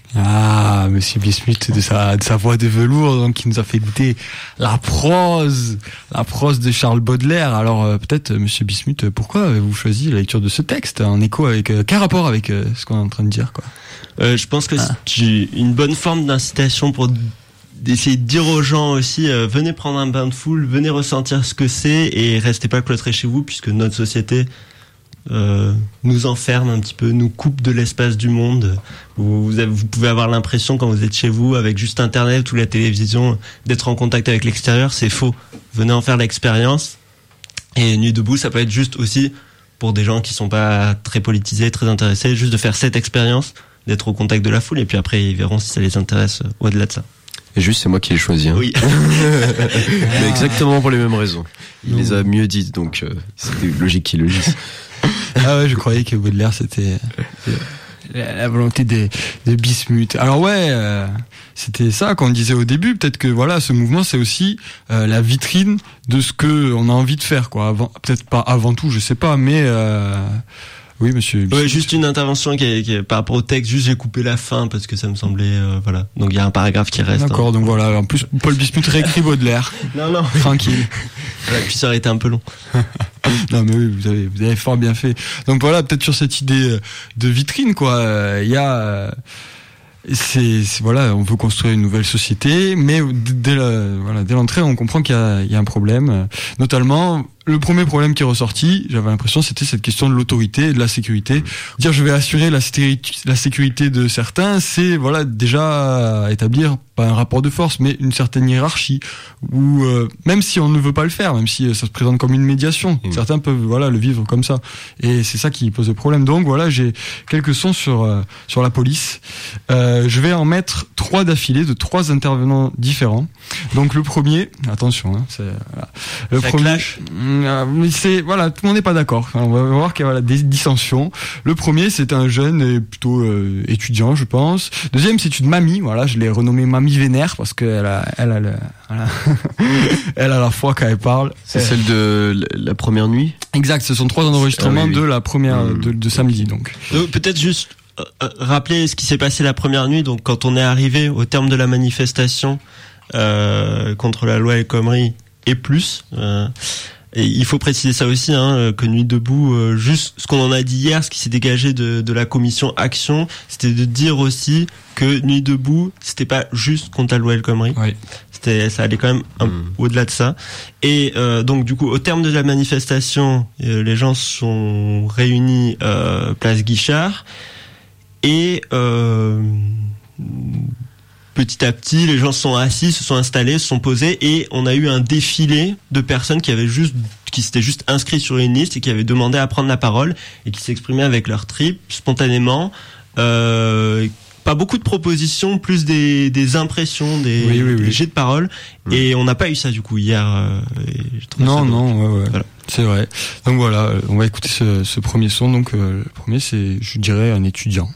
Ah, Monsieur Bismuth, de sa, de sa voix de velours, donc, qui nous a fait goûter la prose, la prose de Charles Baudelaire. Alors, euh, peut-être, Monsieur Bismuth, pourquoi avez-vous choisi la lecture de ce texte, en écho avec, euh, quel rapport avec euh, ce qu'on est en train de dire, quoi? Euh, je pense que ah. c'est une bonne forme d'incitation pour d'essayer de dire aux gens aussi, euh, venez prendre un bain de foule, venez ressentir ce que c'est et restez pas cloîtrés chez vous, puisque notre société Euh, nous enferme un petit peu, nous coupe de l'espace du monde. Vous, vous, avez, vous pouvez avoir l'impression quand vous êtes chez vous avec juste internet ou la télévision d'être en contact avec l'extérieur. C'est faux. Venez en faire l'expérience. Et Nuit debout, ça peut être juste aussi pour des gens qui sont pas très politisés, très intéressés, juste de faire cette expérience, d'être au contact de la foule, et puis après ils verront si ça les intéresse au-delà de ça. Et juste, c'est moi qui l'ai choisi. Hein. Oui. Mais exactement pour les mêmes raisons. Il non. les a mieux dites, donc euh, c'était logique qu'il le dise. Ah ouais, je croyais que Baudelaire, c'était la, la volonté des, des Bismuth. Alors ouais, euh, c'était ça qu'on disait au début. Peut-être que voilà, ce mouvement, c'est aussi euh, la vitrine de ce que on a envie de faire, quoi. Avant, peut-être pas avant tout, je sais pas, mais... Euh, Oui, monsieur. Ouais, juste une intervention qui est, qui est par rapport au texte. Juste, j'ai coupé la fin parce que ça me semblait, euh, voilà. Donc il y a un paragraphe qui reste. D'accord. Hein. Donc voilà. En plus, Paul Bismuth réécrit Baudelaire. Non, non. Tranquille. Voilà, puis ça aurait été un peu long. Non, mais oui, vous avez, vous avez fort bien fait. Donc voilà, peut-être sur cette idée de vitrine, quoi. Il y a. C'est, c'est voilà, on veut construire une nouvelle société, mais dès la, voilà, dès l'entrée, on comprend qu'il y a, il y a un problème, notamment. Le premier problème qui est ressorti, j'avais l'impression, c'était cette question de l'autorité et de la sécurité. Dire je vais assurer la sécurité, la sécurité de certains, c'est voilà déjà établir pas un rapport de force, mais une certaine hiérarchie. Ou euh, même si on ne veut pas le faire, même si ça se présente comme une médiation, mmh. certains peuvent voilà le vivre comme ça. Et c'est ça qui pose le problème. Donc voilà, j'ai quelques sons sur euh, sur la police. Euh, je vais en mettre trois d'affilée de trois intervenants différents. Donc le premier, attention, hein, c'est voilà. le ça premier. Clash. Mais c'est voilà, tout le monde n'est pas d'accord. Enfin, on va voir qu'il y a voilà, des dissensions. Le premier, c'est un jeune et plutôt euh, étudiant, je pense. Deuxième, c'est une mamie. Voilà, je l'ai renommée Mamie Vénère parce qu'elle a, elle a, le, voilà. elle a la foi quand elle parle. C'est celle de la première nuit. Exact. Ce sont trois enregistrements ah, oui, oui. de la première mmh. de, de samedi, donc. donc peut-être juste euh, rappeler ce qui s'est passé la première nuit. Donc, quand on est arrivé au terme de la manifestation euh, contre la loi El Khomri et plus. Euh, Et il faut préciser ça aussi, hein, que Nuit debout, euh, juste ce qu'on en a dit hier, ce qui s'est dégagé de, de la commission Action, c'était de dire aussi que Nuit debout, c'était pas juste contre la loi El Khomri. Oui. C'était, ça allait quand même un, mmh. au-delà de ça. Et euh, donc du coup, au terme de la manifestation, euh, les gens sont réunis euh, place Guichard et euh, petit à petit, les gens se sont assis, se sont installés, se sont posés, et on a eu un défilé de personnes qui avaient juste, qui s'étaient juste inscrits sur une liste et qui avaient demandé à prendre la parole et qui s'exprimaient avec leur tripes spontanément. Euh, pas beaucoup de propositions, plus des, des impressions, des, oui, oui, oui. des jets de parole. Oui. Et on n'a pas eu ça du coup hier. Euh, non, non, ouais, ouais. Voilà. C'est vrai. Donc voilà, on va écouter ce, ce premier son. Donc euh, le premier, c'est, je dirais, un étudiant.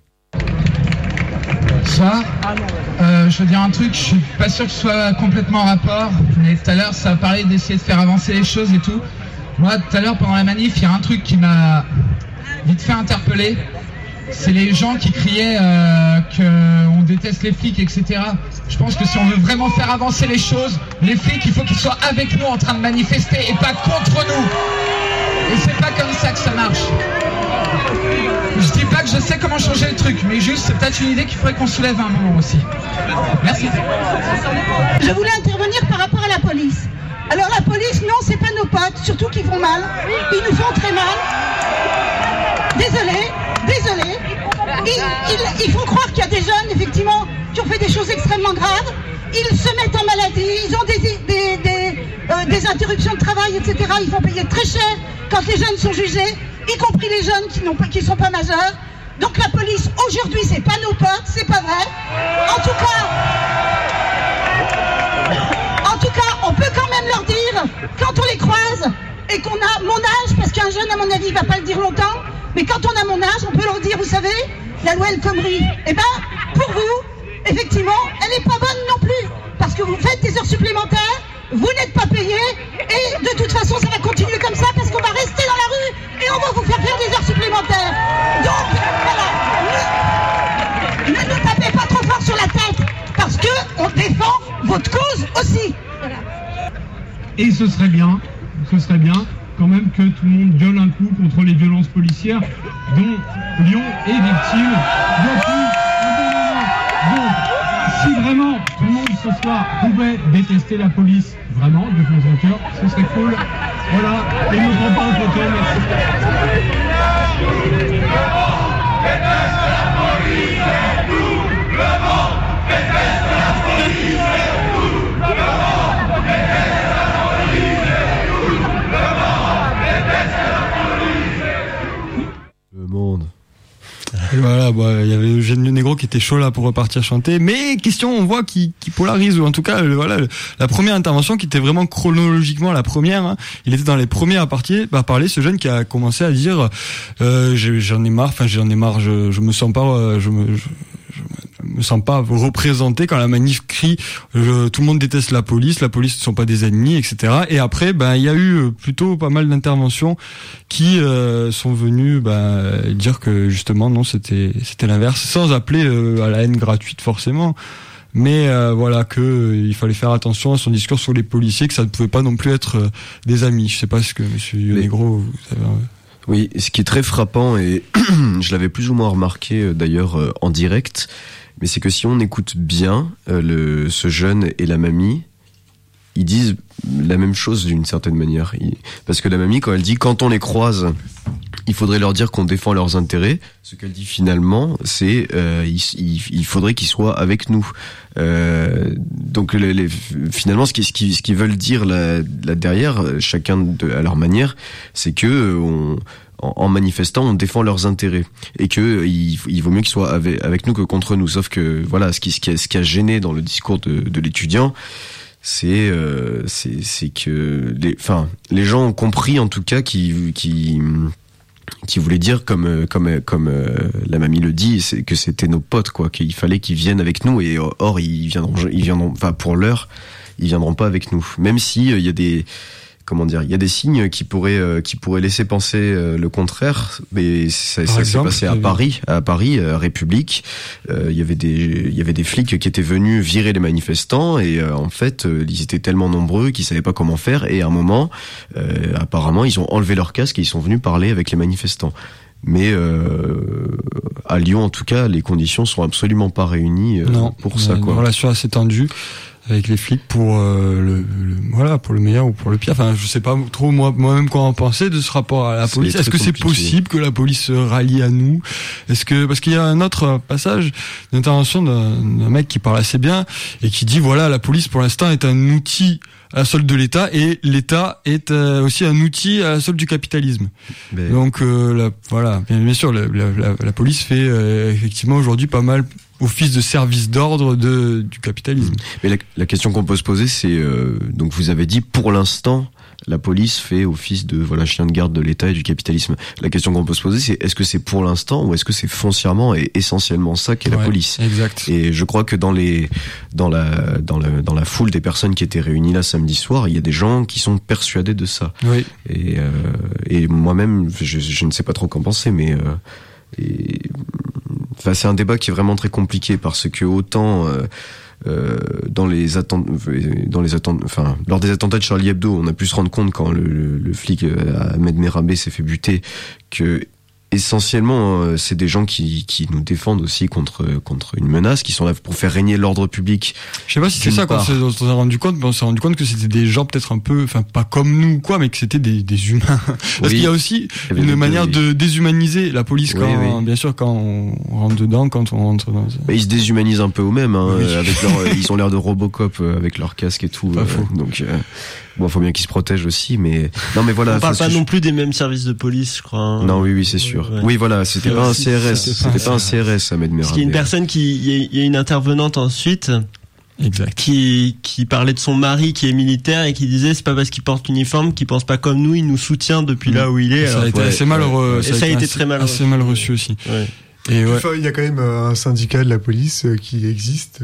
Ça, euh, je veux dire un truc, je suis pas sûr que ce soit complètement en rapport, mais tout à l'heure ça a parlé d'essayer de faire avancer les choses et tout. Moi tout à l'heure pendant la manif, il y a un truc qui m'a vite fait interpeller, c'est les gens qui criaient euh, qu'on déteste les flics, et cetera. Je pense que si on veut vraiment faire avancer les choses, les flics, il faut qu'ils soient avec nous en train de manifester et pas contre nous. Et c'est pas comme ça que ça marche. Je dis pas que je sais comment changer le truc, mais juste c'est peut-être une idée qu'il faudrait qu'on soulève à un moment aussi. Merci. Je voulais intervenir par rapport à la police. Alors la police, non, c'est pas nos potes, surtout qu'ils font mal. Ils nous font très mal. Désolé, désolé. Ils, ils, ils font croire qu'il y a des jeunes, effectivement, qui ont fait des choses extrêmement graves. Ils se mettent en maladie, ils ont des, des, des, euh, des interruptions de travail, et cetera. Ils font payer très cher quand les jeunes sont jugés, y compris les jeunes qui n'ont pas, qui sont pas majeurs. Donc la police, aujourd'hui, c'est pas nos potes, c'est pas vrai. En tout cas, en tout cas, on peut quand même leur dire, quand on les croise, et qu'on a mon âge, parce qu'un jeune, à mon avis, va pas le dire longtemps, mais quand on a mon âge, on peut leur dire, vous savez, la loi El Khomri, eh ben, pour vous, effectivement, elle n'est pas bonne non plus, parce que vous faites des heures supplémentaires, vous n'êtes pas payé, et de toute façon, ça va continuer comme ça, parce qu'on va rester dans la rue, et on va vous faire faire des heures supplémentaires. Donc, voilà, ne, ne nous tapez pas trop fort sur la tête, parce que on défend votre cause aussi. Voilà. Et ce serait bien, ce serait bien, quand même que tout le monde gueule un coup contre les violences policières, dont Lyon est victime depuis un bon moment. Donc, si vraiment tout le monde ce soir pouvait détester la police, vraiment, de fond en cœur, ce serait cool. Voilà, et ne prend pas en photo, merci. Le monde. Le voilà, bah, il y avait Eugène Le Negro qui était chaud là pour repartir chanter. Mais question, on voit qui, qui polarise, ou en tout cas, le, voilà, le, la première intervention qui était vraiment chronologiquement la première. Hein, il était dans les premiers à partir, à parler. Ce jeune qui a commencé à dire, euh, j'en ai marre, enfin j'en ai marre, je, je me sens pas, je me, je, je me sens pas représenté quand la manif crie je, tout le monde déteste la police, la police ne sont pas des ennemis, et cetera. Et après, ben il y a eu plutôt pas mal d'interventions qui euh, sont venues ben, dire que justement non, c'était c'était l'inverse, sans appeler euh, à la haine gratuite forcément. Mais euh, voilà que euh, il fallait faire attention à son discours sur les policiers, que ça ne pouvait pas non plus être euh, des amis. Je sais pas ce que Monsieur Negro vous avez. Oui, ce qui est très frappant, et je l'avais plus ou moins remarqué euh, d'ailleurs euh, en direct, mais c'est que si on écoute bien euh, le, ce jeune et la mamie, ils disent la même chose d'une certaine manière. Ils, parce que la mamie, quand elle dit quand on les croise, il faudrait leur dire qu'on défend leurs intérêts, ce qu'elle dit finalement, c'est euh, il, il, il faudrait qu'ils soient avec nous. Euh, donc les, les, finalement, ce qu'ils ce qui, ce qu'ils veulent dire là, là derrière, chacun de, à leur manière, c'est que on, en, en manifestant, on défend leurs intérêts et que il, il vaut mieux qu'ils soient avec, avec nous que contre nous. Sauf que voilà, ce qui, ce qui, a, ce qui a gêné dans le discours de, de l'étudiant, c'est euh, c'est c'est que les enfin les gens ont compris en tout cas qui qui qui voulait dire comme comme comme euh, la mamie le dit, c'est que c'était nos potes quoi, qu'il fallait qu'ils viennent avec nous, et or ils viendront ils viendront enfin pour l'heure ils viendront pas avec nous, même si il euh, y a des comment dire, il y a des signes qui pourraient euh, qui pourraient laisser penser euh, le contraire, mais ça, ça s'est passé à Paris, à Paris, à République. Euh, il y avait des il y avait des flics qui étaient venus virer les manifestants, et euh, en fait euh, ils étaient tellement nombreux qu'ils savaient pas comment faire, et à un moment euh, apparemment ils ont enlevé leur casque et ils sont venus parler avec les manifestants. Mais euh, à Lyon en tout cas, les conditions sont absolument pas réunies euh, non, pour ça quoi. Une relation assez tendue avec les flics pour euh, le, le voilà pour le meilleur ou pour le pire. Enfin, je sais pas trop moi moi-même quoi en penser de ce rapport à la C'est police. Est-ce que compliqué. c'est possible que la police se rallie à nous? Est-ce que parce qu'il y a un autre passage d'intervention d'un, d'un mec qui parle assez bien et qui dit voilà, la police pour l'instant est un outil à la solde de l'État, et l'État est euh, aussi un outil à la solde du capitalisme. Mais... Donc euh, la, voilà, bien, bien sûr, la, la, la, la police fait euh, effectivement aujourd'hui pas mal office de service d'ordre de du capitalisme. Mais la, la question qu'on peut se poser, c'est euh, donc vous avez dit pour l'instant la police fait office de voilà chien de garde de l'État et du capitalisme. La question qu'on peut se poser, c'est est-ce que c'est pour l'instant ou est-ce que c'est foncièrement et essentiellement ça qu'est ouais, la police. Exact. Et je crois que dans les dans la dans le dans la foule des personnes qui étaient réunies là samedi soir, il y a des gens qui sont persuadés de ça. Oui. Et euh, et moi-même, je, je ne sais pas trop qu'en penser, mais euh, et enfin c'est un débat qui est vraiment très compliqué parce que autant euh, Euh, dans les attentes, dans les attentes, enfin, lors des attentats de Charlie Hebdo, on a pu se rendre compte quand le, le, le flic euh, Ahmed Merabé s'est fait buter que essentiellement euh, c'est des gens qui qui nous défendent aussi contre contre une menace, qui sont là pour faire régner l'ordre public. Je sais pas si c'est ça qu'on s'est, on s'est rendu compte, mais on s'est rendu compte que c'était des gens peut-être un peu, enfin pas comme nous quoi, mais que c'était des des humains. Parce oui. qu'il y a aussi y une manière de, de déshumaniser la police quand, oui, oui. bien sûr, quand on rentre dedans, quand on rentre dans. Mais ils se déshumanisent un peu eux-mêmes, hein, oui. avec leur, ils ont l'air de Robocop avec leur casque et tout. Pas euh, faux. Donc. Euh... Bon, faut bien qu'ils se protègent aussi, mais non, mais voilà. On parle pas je... non plus des mêmes services de police, je crois. Hein. Non, oui, oui, c'est sûr. Ouais. Oui, voilà, c'était ouais, pas un C R S, c'était, c'était pas un C R S, Ahmed Merabé. Parce qu'il y a une personne qui, il y a une intervenante ensuite. Exact. Qui, qui parlait de son mari qui est militaire et qui disait c'est pas parce qu'il porte l'uniforme qu'il pense pas comme nous, il nous soutient depuis mmh. là où il est. Ça alors, a été ouais, assez mal, ouais. re... ça, ça a été très mal, assez mal reçu aussi. Ouais. Et ouais. Enfin, il y a quand même un syndicat de la police qui existe,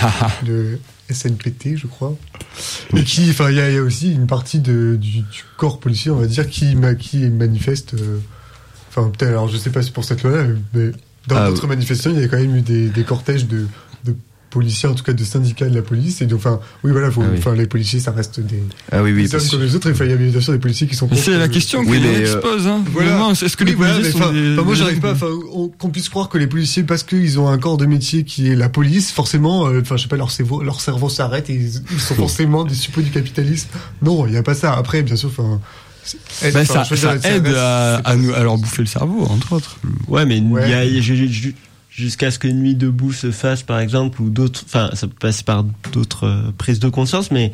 le S N P T, je crois, et qui, enfin, il y, y a aussi une partie de, du, du corps policier, on va dire, qui, qui manifeste. Enfin, euh, peut-être, alors je sais pas si pour cette loi-là, mais dans ah, d'autres oui. manifestations, il y a quand même eu des, des cortèges de, de policiers, en tout cas de syndicats de la police, et donc, enfin, oui, voilà, faut, ah, oui. enfin, les policiers, ça reste des, ah, oui, oui, des hommes comme les autres, il y a bien sûr des policiers qui sont. Mais c'est la question euh, qu'on oui, expose, hein. Voilà. Non, est-ce que oui, les policiers voilà, sont mais, des... Moi, j'arrive pas, enfin, qu'on puisse croire que les policiers, parce qu'ils ont un corps de métier qui est la police, forcément, enfin, euh, je sais pas, leur cerveau, leur cerveau s'arrête et ils, ils sont forcément des suppôts du capitalisme. Non, il y a pas ça. Après, bien sûr, enfin. Aide, ben ça, ça aide à, à, nous, à leur bouffer le cerveau, entre autres. Ouais, mais ouais. y a, y a, jusqu'à ce que Nuit debout se fasse, par exemple, ou d'autres, enfin, ça peut passer par d'autres euh, prises de conscience, mais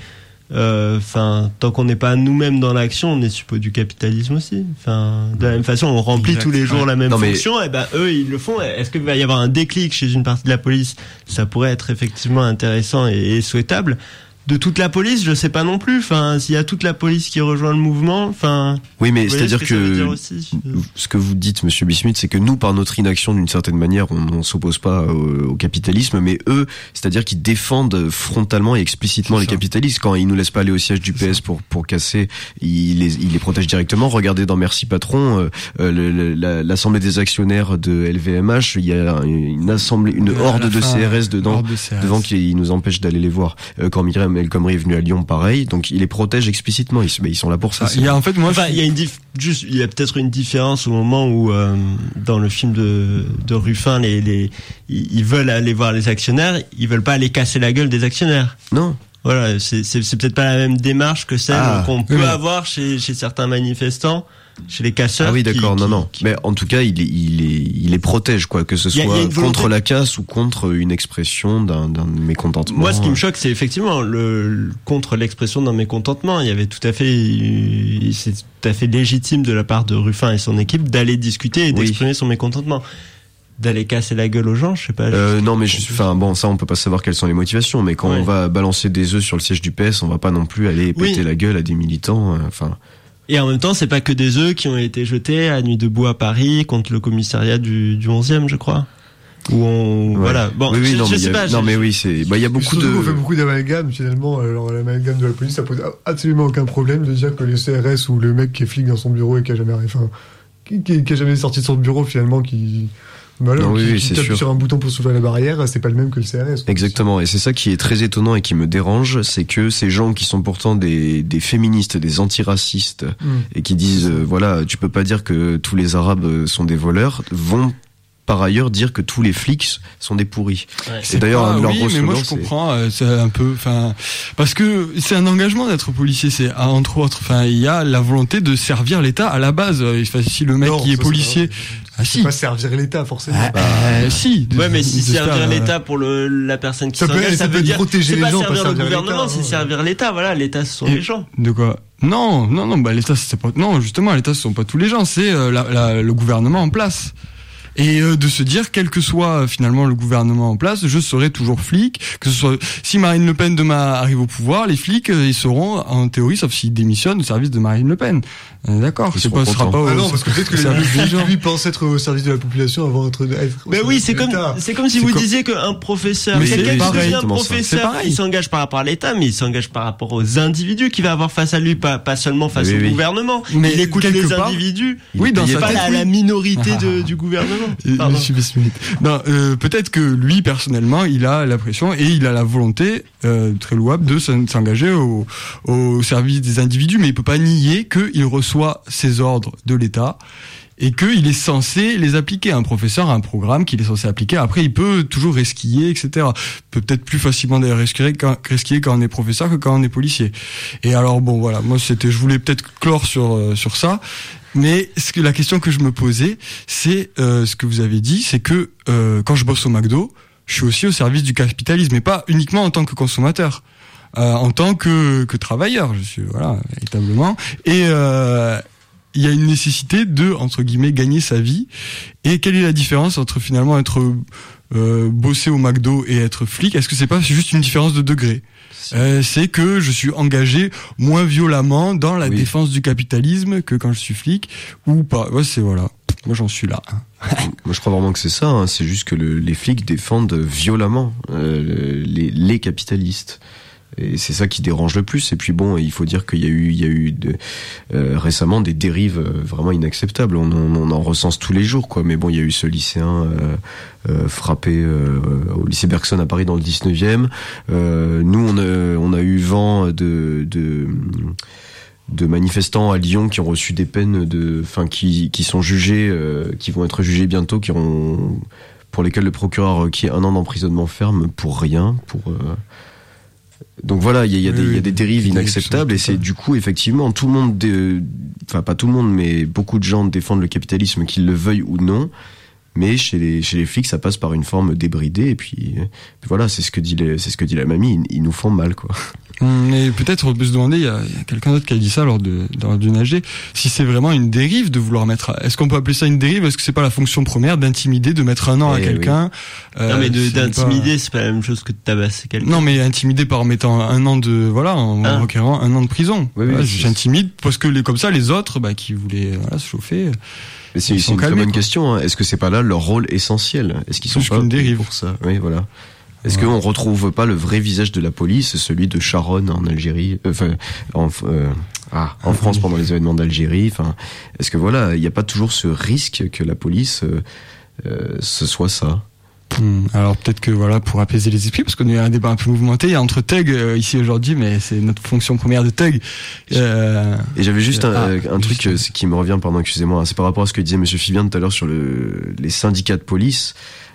Enfin, euh, tant qu'on n'est pas nous-mêmes dans l'action, on est suppôt du capitalisme aussi. Enfin, de la même façon, on remplit exact. tous les jours la même non, fonction. Mais... Et ben eux, ils le font. Est-ce qu'il va y avoir un déclic chez une partie de la police? Ça pourrait être effectivement intéressant et, et souhaitable. De toute la police, je sais pas non plus. Enfin, s'il y a toute la police qui rejoint le mouvement, enfin. Oui, mais c'est-à-dire que, que aussi, ce que vous dites, Monsieur Bismuth, c'est que nous, par notre inaction, d'une certaine manière, on ne s'oppose pas au, au capitalisme, mais eux, c'est-à-dire qu'ils défendent frontalement et explicitement les capitalistes. Quand ils nous laissent pas aller au siège du P S pour pour casser, ils les ils les protègent directement. Regardez dans Merci Patron, euh, le, le, la, l'assemblée des actionnaires de L V M H, il y a une assemblée, une horde de fin, C R S dedans, de C R S. Devant qui nous empêche d'aller les voir. Euh, quand Myriam El Khomri est venu à Lyon, pareil, donc ils les protègent explicitement. Ils, ils sont là pour ça. Il y a en fait, moi, enfin, il y a une dif- juste, il y a peut-être une différence au moment où euh, dans le film de, de Ruffin, les, les, ils veulent aller voir les actionnaires, ils veulent pas aller casser la gueule des actionnaires. Non. Voilà, c'est, c'est, c'est peut-être pas la même démarche que celle ah, qu'on peut oui. avoir chez, chez certains manifestants. Chez les casseurs. Ah oui, d'accord, qui, non, qui, non. Qui... Mais en tout cas, il, il, il les protège, quoi, que ce soit y a, y a contre la casse ou contre une expression d'un, d'un mécontentement. Moi, ce qui me choque, c'est effectivement le, le contre l'expression d'un mécontentement. Il y avait tout à fait, c'est tout à fait légitime de la part de Ruffin et son équipe d'aller discuter et d'exprimer oui. son mécontentement. D'aller casser la gueule aux gens, je sais pas. Euh, je non, mais je, enfin bon, ça on peut pas savoir quelles sont les motivations, mais quand ouais. on va balancer des œufs sur le siège du P S, on va pas non plus aller péter oui. la gueule à des militants. Enfin. Et en même temps, c'est pas que des œufs qui ont été jetés à Nuit debout à Paris contre le commissariat du, du onzième, je crois. Où on, ouais. voilà. Bon, oui, oui, je, non, je mais sais a, pas. Non, mais oui, c'est, bah, il y a beaucoup de. On fait beaucoup d'amalgames, finalement. Alors, l'amalgame de la police, ça pose absolument aucun problème de dire que les C R S ou le mec qui est flic dans son bureau et qui a jamais, enfin, qui, qui, qui a jamais sorti de son bureau, finalement, qui, Bah là, non, qui, oui, qui tape sûr. sur un bouton pour s'ouvrir la barrière, c'est pas le même que le C R S. Quoi. Exactement, et c'est ça qui est très étonnant et qui me dérange, c'est que ces gens qui sont pourtant des, des féministes, des antiracistes, mmh. et qui disent, euh, voilà, tu peux pas dire que tous les Arabes sont des voleurs, vont par ailleurs dire que tous les flics sont des pourris. Ouais, et d'ailleurs, pas, un de leurs oui, gros mais moi je c'est... comprends, euh, c'est un peu, enfin, parce que c'est un engagement d'être policier, c'est entre autres, enfin, il y a la volonté de servir l'État à la base. Enfin, si le mec non, qui est policier, c'est ah si, c'est pas servir l'État forcément. Ah, bah, euh, si. Ouais, mais si servir faire, l'État euh... pour le la personne qui ça s'engage, peut, ça, ça peut veut dire protéger c'est les pas gens, servir pas le servir gouvernement, l'État, c'est hein. servir l'État. Voilà, l'État ce sont et les gens. De quoi? Non, non, non, bah l'État c'est pas, non, justement, l'État ce sont pas tous les gens, c'est euh, la, la, le gouvernement en place. Et euh, de se dire, quel que soit euh, finalement le gouvernement en place, je serai toujours flic. Que ce soit si Marine Le Pen demain arrive au pouvoir, les flics euh, ils seront en théorie, sauf s'ils démissionnent, au service de Marine Le Pen. Euh, d'accord, ils c'est pas, ce sera pas. Au, ah non, parce que peut-être que les flics lui pensent être au service de la population avant d'être. Mais oui, c'est comme c'est comme si c'est vous comme... disiez qu'un professeur, mais quelqu'un c'est pareil, qui devient professeur, il s'engage par rapport à l'État, mais il s'engage par rapport aux individus qu'il va avoir face à lui, pas pas seulement face oui, au oui. gouvernement. Mais il écoute les part, individus. Oui, dans sa pas tête, la, oui. la minorité de, du gouvernement. Pardon. Non, euh, peut-être que lui personnellement, il a la pression et il a la volonté euh, très louable de s'engager au, au service des individus, mais il peut pas nier qu'il reçoit ses ordres de l'État et qu'il est censé les appliquer. Un professeur a un programme qu'il est censé appliquer. Après, il peut toujours resquiller, et cetera. Peut peut-être plus facilement d'ailleurs resquiller quand, resquiller quand on est professeur que quand on est policier. Et alors bon, voilà, moi c'était, je voulais peut-être clore sur euh, sur ça. Mais ce que la question que je me posais, c'est euh, ce que vous avez dit, c'est que euh, quand je bosse au McDo, je suis aussi au service du capitalisme, et pas uniquement en tant que consommateur, euh, en tant que, que travailleur. Je suis voilà véritablement. Et euh, il y a une nécessité de entre guillemets gagner sa vie. Et quelle est la différence entre finalement être euh, bosser au McDo et être flic? Est-ce que c'est pas juste une différence de degré? Euh, c'est que je suis engagé moins violemment dans la oui. défense du capitalisme que quand je suis flic ou pas. Ouais, c'est voilà. Moi, j'en suis là. Moi, je crois vraiment que c'est ça. Hein. C'est juste que le, les flics défendent violemment euh, les, les capitalistes. Et c'est ça qui dérange le plus. Et puis bon, il faut dire qu'il y a eu, il y a eu de, euh, récemment des dérives vraiment inacceptables. On, on, on en recense tous les jours, quoi. Mais bon, il y a eu ce lycéen euh, euh, frappé euh, au lycée Bergson à Paris dans le dix-neuvième. Euh, nous, on a, on a eu vent de, de de manifestants à Lyon qui ont reçu des peines de, enfin, qui qui sont jugés, euh, qui vont être jugés bientôt, qui ont, pour lesquels le procureur a requis un an d'emprisonnement ferme pour rien, pour euh, donc voilà, il y a, y, a oui, y a des dérives inacceptables et c'est du coup effectivement tout le monde, dé... enfin pas tout le monde, mais beaucoup de gens défendent le capitalisme, qu'ils le veuillent ou non. Mais chez les chez les flics, ça passe par une forme débridée. Et puis, puis voilà, c'est ce que dit les, c'est ce que dit la mamie. Ils, ils nous font mal, quoi. Mais peut-être on peut se demander, il y a, il y a quelqu'un d'autre qui a dit ça lors de lors d'une A G, si c'est vraiment une dérive de vouloir mettre. Est-ce qu'on peut appeler ça une dérive? Est-ce que c'est pas la fonction première d'intimider, de mettre un an eh à quelqu'un? Oui. Euh, non, mais de, c'est d'intimider, pas... c'est pas la même chose que de tabasser quelqu'un. Non, mais intimider par mettant un an de voilà, en ah. requérant un an de prison. Oui, voilà, oui, j'intimide parce que les comme ça les autres, bah, qui voulaient voilà, se chauffer. Mais c'est, c'est une calmés, très bonne quoi. question. Hein. Est-ce que c'est pas là leur rôle essentiel? Est-ce qu'ils sont pas dérive pour ça? Oui, voilà. Est-ce ouais. qu'on retrouve pas le vrai visage de la police, celui de Sharon en Algérie, enfin en, euh, ah, en France pendant les événements d'Algérie? Enfin, est-ce que voilà, il n'y a pas toujours ce risque que la police euh, euh, ce soit ça? Hum, alors peut-être que voilà, pour apaiser les esprits, parce qu'on a eu un débat un peu mouvementé entre Thug euh, ici aujourd'hui, mais c'est notre fonction première de Thug. Euh, Et j'avais juste un, ah, un truc juste... qui me revient, pardon, excusez-moi, c'est par rapport à ce que disait Monsieur Fivien tout à l'heure sur le, les syndicats de police.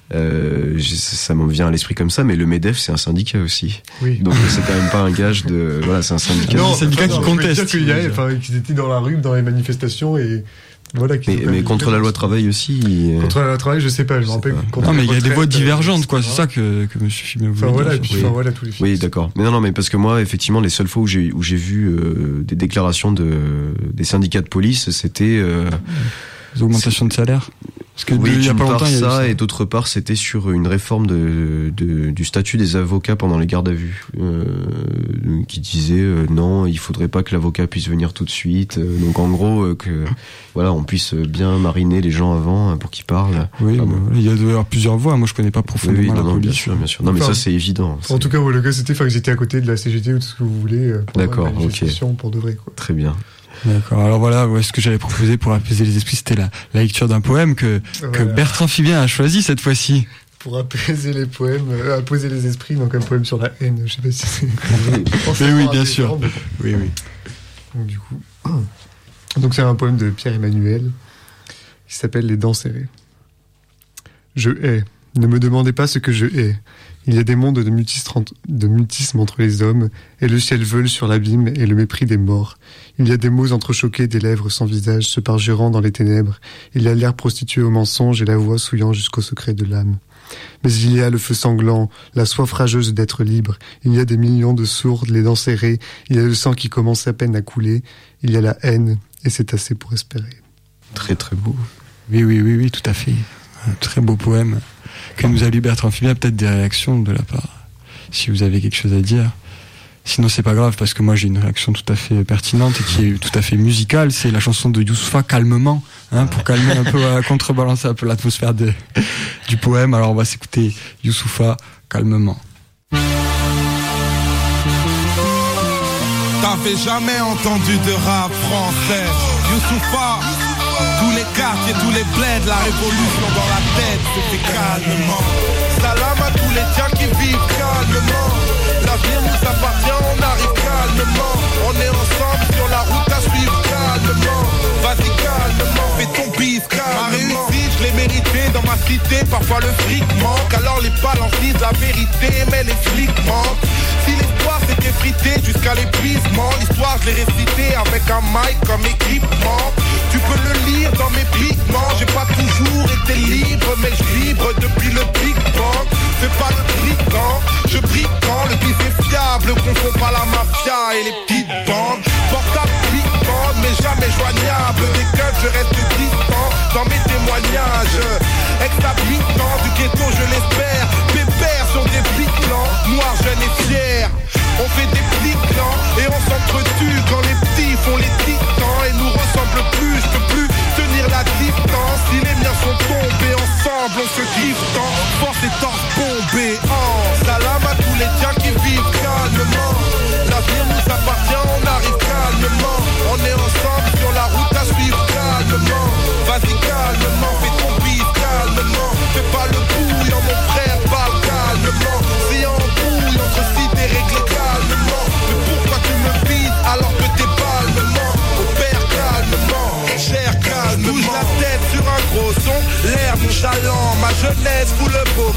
Euh, ça m'en vient à l'esprit comme ça, mais le MEDEF c'est un syndicat aussi. Oui. Donc c'est quand même pas un gage de voilà, c'est un syndicat. Non, un syndicat qui conteste. Qu'il y a, enfin, qu'ils étaient dans la rue, dans les manifestations et voilà. Mais, mais contre la loi travail aussi. Il... Contre la loi travail, je sais pas. Je me rappelle. Non, mais il y a des voix divergentes, quoi. C'est ça que que Monsieur Fibien voulait enfin, voilà, dire. Et puis, oui. Enfin, voilà tous les films. Oui, d'accord. Mais non, non, mais parce que moi, effectivement, les seules fois où j'ai où j'ai vu euh, des déclarations de des syndicats de police, c'était euh, des augmentations de salaire. Parce que oui, il y a pas longtemps, ça, il y a eu ça, et d'autre part, c'était sur une réforme de, de du statut des avocats pendant les gardes à vue, euh, qui disait euh, non, il faudrait pas que l'avocat puisse venir tout de suite. Euh, donc en gros, euh, que voilà, on puisse bien mariner les gens avant euh, pour qu'ils parlent. Oui, ah, bon. Il y a d'ailleurs plusieurs voix. Moi, je connais pas profondément oui, oui, non, la non, police. Bien sûr, bien sûr. Non, mais enfin, ça c'est évident. En tout cas, ouais, le cas c'était, enfin, que j'étais à côté de la C G T ou tout ce que vous voulez. Euh, pour d'accord, ok. Pour de vrai, quoi. Très bien. D'accord. Alors voilà, ouais, ce que j'avais proposé pour apaiser les esprits, c'était la, la lecture d'un poème que, voilà. que Bertrand Fibien a choisi cette fois-ci. Pour apaiser les poèmes, euh, apaiser les esprits, donc un poème sur la haine. Je sais pas si c'est. Mais oui, bien sûr. Mais... Oui, oui. Donc du coup, donc c'est un poème de Pierre Emmanuel qui s'appelle Les Dents serrées. Je hais. Ne me demandez pas ce que je hais. Il y a des mondes de mutisme, de mutisme entre les hommes, et le ciel veule sur l'abîme et le mépris des morts. Il y a des mots entrechoqués, des lèvres sans visage, se parjurant dans les ténèbres. Il y a l'air prostitué au mensonge et la voix souillant jusqu'au secret de l'âme. Mais il y a le feu sanglant, la soif rageuse d'être libre. Il y a des millions de sourdes, les dents serrées. Il y a le sang qui commence à peine à couler. Il y a la haine, et c'est assez pour espérer. Très très beau. Oui, oui, oui, oui, tout à fait. Un très beau poème que nous a lu Bertrand Fibien. Peut-être des réactions de la part, si vous avez quelque chose à dire. Sinon c'est pas grave, parce que moi j'ai une réaction tout à fait pertinente et qui est tout à fait musicale. C'est la chanson de Youssoupha, Calmement, hein, pour calmer un peu, euh, contrebalancer un peu l'atmosphère de, du poème. Alors on va s'écouter Youssoupha, Calmement. T'avais jamais entendu de rap français? Youssoupha, tous les quartiers, tous les bleds, la révolution dans la tête, c'était calmement. Salam à tous les tiens qui vivent calmement. L'avenir nous appartient, on arrive calmement. On est ensemble sur la route à suivre calmement. Vas-y calmement, fais ton bise calmement. Ma réussite, je l'ai méritée dans ma cité. Parfois le fric manque, alors les balances disent la vérité, mais les flics manquent. Si l'espoir s'était frité jusqu'à l'épuisement, l'histoire je l'ai récitée avec un mic comme équipement. Tu peux le lire dans mes pigments. J'ai pas toujours été libre, mais je vibre depuis le Big Bang. Fais pas le brigand, je brigue quand le bif est fiable. Confond pas la mafia et les petites bandes. Portable big band, mais jamais joignable. Des gueules, je reste distant dans mes témoignages. Ex-habitant du ghetto, je l'espère. Pépère sur des plans, noirs, jeunes et fiers. On fait des petits clans et on s'entretue quand les petits font les titans et nous ressemblent plus. Je peux plus tenir la distance. Si les miens sont tombés ensemble, on se kiffe tant. Force et torse bombé. Oh, salam à tous les tiens qui vivent calmement. L'avenir nous appartient, on arrive calmement. On est ensemble sur la route à suivre calmement. Vas-y calmement, fais ton bise calmement. Fais pas le bouillant, mon frère, parle calmement. Si en bouille, entre cités réglé calmement. Mais pourquoi tu me vides alors que t'es calmement? Opère calmement, cher calmement. Bouge la tête sur un gros son, l'air nonchalant. Ma jeunesse fout le boxon,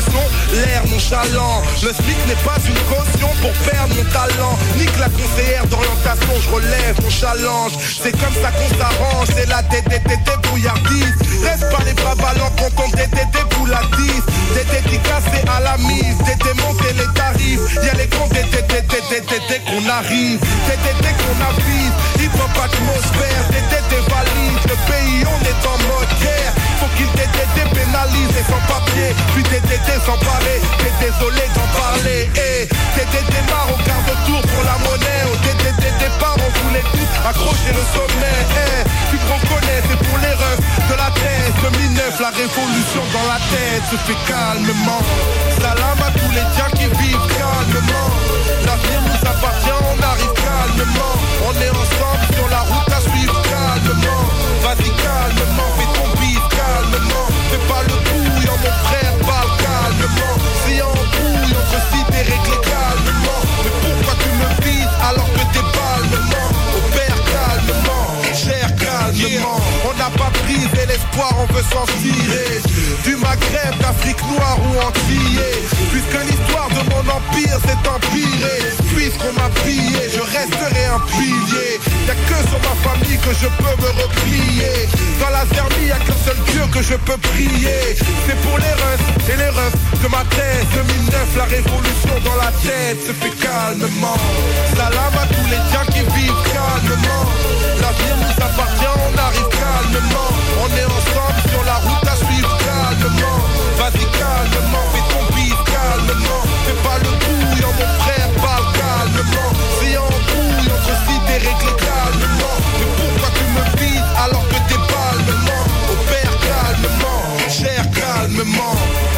l'air nonchalant. Le SMIC n'est pas une caution pour perdre mon talent. Nique la conseillère d'orientation, je relève mon challenge. C'est comme ça qu'on s'arrange, c'est la D D D D brouillardise. Reste pas les bras ballants quand on D D D vous la dise. Des dédicacés à la mise, des démonter les tarifs. Y'a les grands D D D D D D D qu'on arrive, D D D qu'on avise. Hip hop atmosphère, D D D valise. Le pays on est en mode guerre. Faut qu'il D D D pénalise et sans papier. Puis D D D s'emparer, t'es désolé d'en parler. Eh, D D D marre au quart de tour pour la monnaie. Au D D D départ on voulait tous accrocher le sommet. Eh, tu me reconnais, c'est pour les refs de la tête. deux mille neuf, la révolution dans la tête se fait calmement. Salam à tous les diens qui vivent calmement. L'avenir nous appartient, on arrive calmement. On est ensemble sur la route à suivre calmement. Vas-y calmement, fais ton bif calmement. Fais pas le bouillon, mon frère, parle calmement. Si on brouille, on se cite et réglé calmement. Mais pourquoi tu me vises alors que t'es calmement? Au père calmement, cher calmement. On n'a pas brisé l'espoir, on veut s'en tirer. Du Maghreb, d'Afrique noire ou antillais. Puisque l'histoire de mon empire s'est empirée. Puisqu'on m'a pillé, je resterai un pilier. Y'a que sur ma famille que je peux me replier. Dans la zermie, y'a qu'un seul Dieu que je peux prier. C'est pour les refs et les refs de ma tête. deux mille neuf, la révolution dans la tête se fait calmement. Salam à tous les diens qui vivent calmement. L'avenir nous appartient, on arrive calmement. On est ensemble sur la route à suivre calmement. Vas-y calmement, fais ton bif calmement. Fais pas le bouillon, mon frère, parle calmement. Si on brouille, on se cite et réglé calmement. Mais pourquoi tu me vises alors que t'es calmement? Au père calmement, cher calmement.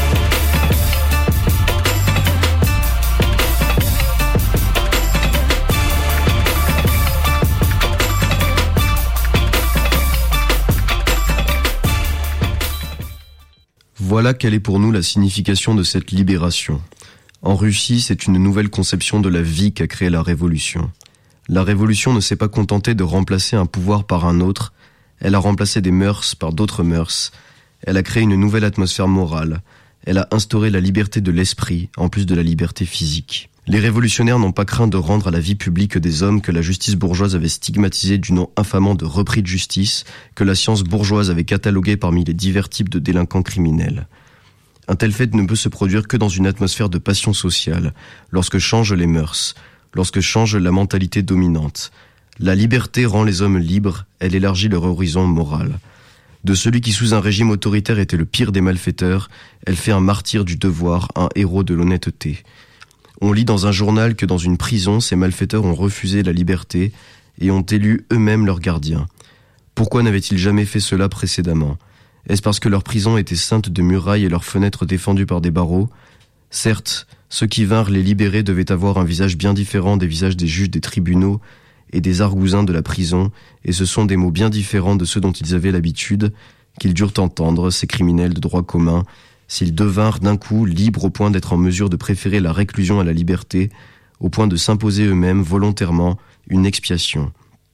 Voilà quelle est pour nous la signification de cette libération. En Russie, c'est une nouvelle conception de la vie qu'a créée la révolution. La révolution ne s'est pas contentée de remplacer un pouvoir par un autre, elle a remplacé des mœurs par d'autres mœurs, elle a créé une nouvelle atmosphère morale, elle a instauré la liberté de l'esprit en plus de la liberté physique. Les révolutionnaires n'ont pas craint de rendre à la vie publique des hommes que la justice bourgeoise avait stigmatisés du nom infamant de repris de justice, que la science bourgeoise avait catalogué parmi les divers types de délinquants criminels. Un tel fait ne peut se produire que dans une atmosphère de passion sociale, lorsque changent les mœurs, lorsque change la mentalité dominante. La liberté rend les hommes libres, elle élargit leur horizon moral. De celui qui sous un régime autoritaire était le pire des malfaiteurs, elle fait un martyr du devoir, un héros de l'honnêteté. On lit dans un journal que dans une prison, ces malfaiteurs ont refusé la liberté et ont élu eux-mêmes leurs gardiens. Pourquoi n'avaient-ils jamais fait cela précédemment ? Est-ce parce que leur prison était ceinte de murailles et leurs fenêtres défendues par des barreaux ? Certes, ceux qui vinrent les libérer devaient avoir un visage bien différent des visages des juges des tribunaux et des argousins de la prison, et ce sont des mots bien différents de ceux dont ils avaient l'habitude, qu'ils durent entendre, ces criminels de droit commun, s'ils devinrent d'un coup libres au point d'être en mesure de préférer la réclusion à la liberté, au point de s'imposer eux-mêmes volontairement une expiation.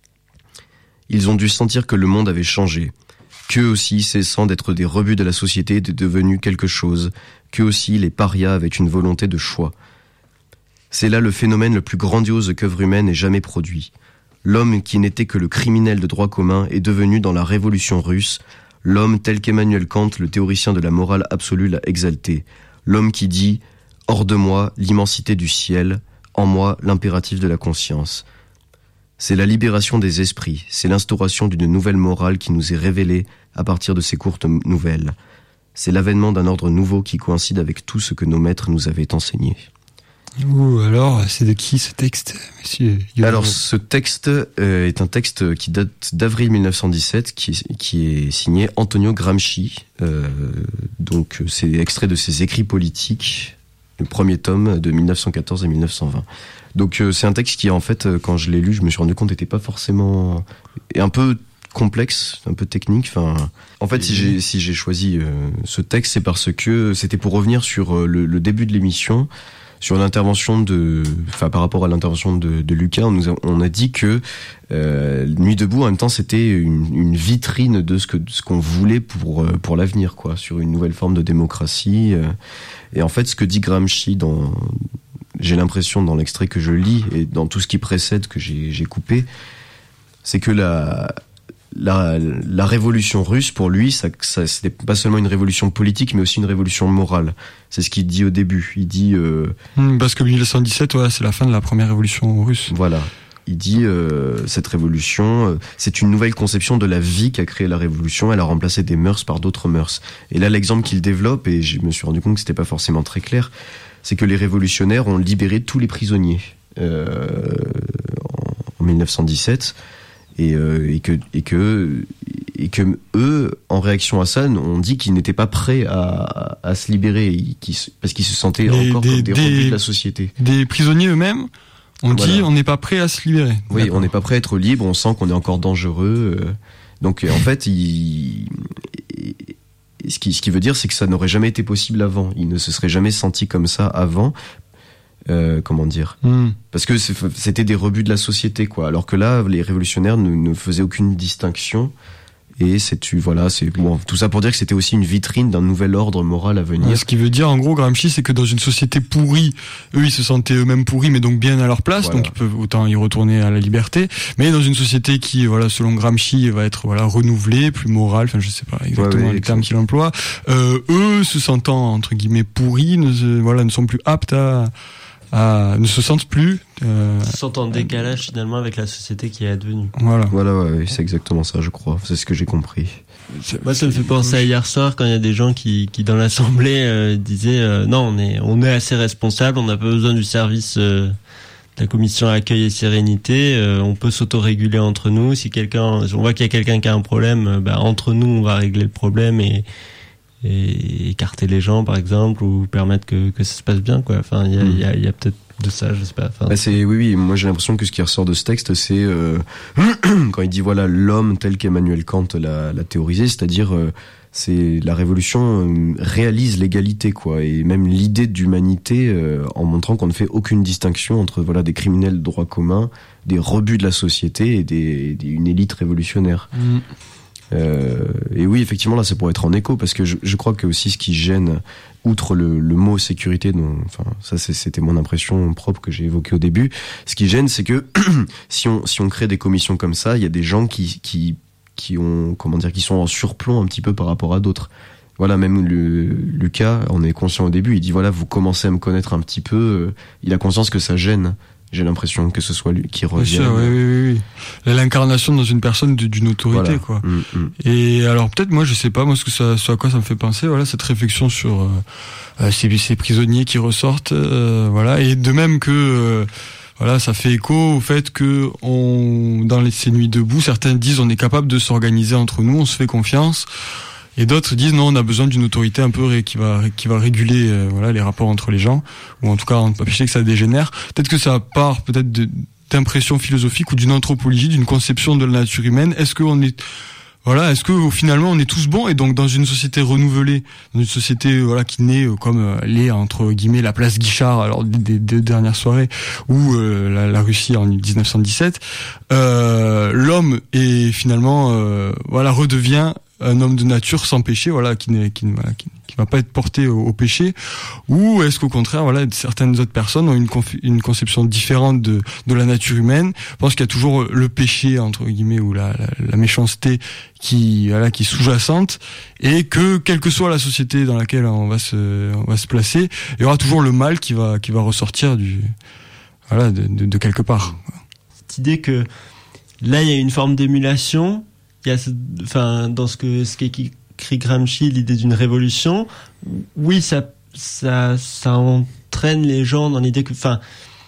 Ils ont dû sentir que le monde avait changé, qu'eux aussi, cessant d'être des rebuts de la société, étaient devenus quelque chose, qu'eux aussi, les parias avaient une volonté de choix. C'est là le phénomène le plus grandiose qu'œuvre humaine ait jamais produit. L'homme qui n'était que le criminel de droit commun est devenu dans la révolution russe l'homme tel qu'Emmanuel Kant, le théoricien de la morale absolue, l'a exalté. L'homme qui dit « Hors de moi, l'immensité du ciel, en moi, l'impératif de la conscience ». C'est la libération des esprits, c'est l'instauration d'une nouvelle morale qui nous est révélée à partir de ces courtes nouvelles. C'est l'avènement d'un ordre nouveau qui coïncide avec tout ce que nos maîtres nous avaient enseigné. Ouh, alors, c'est de qui ce texte, monsieur Yoda? Alors, ce texte euh, est un texte qui date d'avril mille neuf cent dix-sept, qui, qui est signé Antonio Gramsci. Euh, donc, c'est extrait de ses écrits politiques, le premier tome de mille neuf cent quatorze à mille neuf cent vingt. Donc, euh, c'est un texte qui, en fait, quand je l'ai lu, je me suis rendu compte n'était pas forcément... et un peu complexe, un peu technique. Enfin, en fait, si j'ai si j'ai choisi euh, ce texte, c'est parce que c'était pour revenir sur euh, le, le début de l'émission. sur l'intervention de, enfin par rapport à l'intervention de, de Lucas, on nous a, on a dit que euh, Nuit debout en même temps c'était une, une vitrine de ce que de ce qu'on voulait pour pour l'avenir, quoi, sur une nouvelle forme de démocratie. Euh, et en fait, ce que dit Gramsci dans, j'ai l'impression dans l'extrait que je lis et dans tout ce qui précède que j'ai, j'ai coupé, c'est que la La, la révolution russe, pour lui, ça, ça, c'était pas seulement une révolution politique, mais aussi une révolution morale. C'est ce qu'il dit au début. Il dit... Euh, mmh, parce que mille neuf cent dix-sept, ouais, c'est la fin de la première révolution russe. Voilà. Il dit, euh, cette révolution, euh, c'est une nouvelle conception de la vie qu'a créé la révolution. Elle a remplacé des mœurs par d'autres mœurs. Et là, l'exemple qu'il développe, et je me suis rendu compte que c'était pas forcément très clair, c'est que les révolutionnaires ont libéré tous les prisonniers euh, en, en mille neuf cent dix-sept. Et, euh, et que et que et que eux, en réaction à ça, on dit qu'ils n'étaient pas prêts à, à se libérer, qu'ils, parce qu'ils se sentaient les, encore des, comme des, des rebuts de la société. Des prisonniers eux-mêmes, on voilà. dit on n'est pas prêt à se libérer. Oui, D'accord. on n'est pas prêt à être libre, on sent qu'on est encore dangereux. Euh, donc en fait, il, ce qui ce qui veut dire, c'est que ça n'aurait jamais été possible avant. Ils ne se seraient jamais sentis comme ça avant. Euh, comment dire mm. Parce que c'était des rebuts de la société, quoi. Alors que là, les révolutionnaires ne, ne faisaient aucune distinction. Et c'est tu voilà, c'est bon, tout ça pour dire que c'était aussi une vitrine d'un nouvel ordre moral à venir. Ouais, ce qui veut dire, en gros, Gramsci, c'est que dans une société pourrie, eux, ils se sentaient eux-mêmes pourris, mais donc bien à leur place, voilà. Donc ils peuvent autant y retourner à la liberté. Mais dans une société qui, voilà, selon Gramsci, va être voilà renouvelée, plus morale. Enfin, je sais pas exactement ouais, ouais, les termes qu'il emploie. Euh, eux, se sentant entre guillemets pourris, ne, voilà, ne sont plus aptes à à ne se sentent plus euh, se sentent en décalage finalement avec la société qui est advenue. Voilà, voilà, ouais, c'est exactement ça, je crois. C'est ce que j'ai compris. Moi, ça me fait penser à hier soir quand il y a des gens qui, qui dans l'assemblée euh, disaient euh, non, on est, on est assez responsable, on n'a pas besoin du service euh, de la commission accueil et sérénité, euh, on peut s'autoréguler entre nous. Si quelqu'un, on voit qu'il y a quelqu'un qui a un problème, euh, bah, entre nous, on va régler le problème et et écarter les gens par exemple ou permettre que que ça se passe bien, quoi. Enfin il y a il y a il y a peut-être de ça, je sais pas. Enfin, bah c'est oui oui, moi j'ai l'impression que ce qui ressort de ce texte, c'est euh, quand il dit voilà l'homme tel qu'Emmanuel Kant l'a l'a théorisé, c'est-à-dire euh, c'est la révolution euh, réalise l'égalité, quoi, et même l'idée d'humanité euh, en montrant qu'on ne fait aucune distinction entre voilà des criminels de droit commun, des rebuts de la société et des, des une élite révolutionnaire. Mmh. Euh, et oui, effectivement, là, c'est pour être en écho, parce que je, je crois que aussi ce qui gêne, outre le, le mot sécurité, dont, enfin, ça, c'est, c'était mon impression propre que j'ai évoquée au début. Ce qui gêne, c'est que si on si on crée des commissions comme ça, il y a des gens qui qui qui ont comment dire, qui sont en surplomb un petit peu par rapport à d'autres. Voilà, même le, Lucas, on est conscient au début, il dit voilà, vous commencez à me connaître un petit peu. Euh, il a conscience que ça gêne. J'ai l'impression que ce soit lui qui revient. Sûr, oui, oui, oui. L'incarnation dans une personne d'une autorité, voilà. Quoi. Mm, mm. Et alors peut-être, moi, je sais pas, moi, ce que ça, ce à quoi ça me fait penser, voilà, cette réflexion sur euh, ces, ces prisonniers qui ressortent, euh, voilà, et de même que, euh, voilà, ça fait écho au fait que on, dans les, ces nuits debout, certains disent on est capable de s'organiser entre nous, on se fait confiance. Et d'autres disent non, on a besoin d'une autorité un peu ré, qui va qui va réguler euh, voilà les rapports entre les gens, ou en tout cas empêcher que ça dégénère. Peut-être que ça part peut-être de, d'impression philosophique ou d'une anthropologie, d'une conception de la nature humaine. Est-ce que on est voilà, est-ce que finalement on est tous bons, et donc dans une société renouvelée, dans une société voilà qui naît euh, comme euh, l'est entre guillemets la place Guichard alors des deux dernières soirées, ou euh, la, la Russie en dix-neuf cent dix-sept, euh, l'homme est finalement euh, voilà redevient un homme de nature sans péché, voilà, qui n'est, qui, voilà, qui, qui va pas être porté au, au péché, ou est-ce qu'au contraire, voilà, certaines autres personnes ont une, conf- une conception différente de, de la nature humaine. Je pense qu'il y a toujours le péché entre guillemets ou la, la, la méchanceté qui, voilà, qui est sous-jacente, et que quelle que soit la société dans laquelle on va se, on va se placer, il y aura toujours le mal qui va, qui va ressortir du, voilà, de, de, de quelque part. Cette idée que là, il y a une forme d'émulation. Il y a, enfin, dans ce que ce qu'écrit Gramsci, l'idée d'une révolution, oui, ça, ça, ça entraîne les gens dans l'idée que, enfin,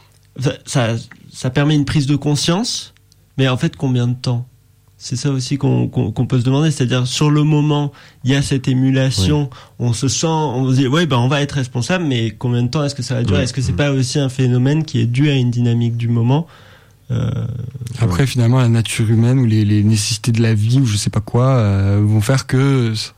ça, ça permet une prise de conscience, mais en fait, combien de temps ? C'est ça aussi qu'on, qu'on, qu'on peut se demander, c'est-à-dire sur le moment, il y a cette émulation, oui. On se sent, on se dit, oui, ben on va être responsable, mais combien de temps est-ce que ça va durer ? Oui. Est-ce que c'est pas aussi un phénomène qui est dû à une dynamique du moment ? Euh, Après, ouais. Finalement, la nature humaine ou les, les nécessités de la vie ou je sais pas quoi euh, vont faire que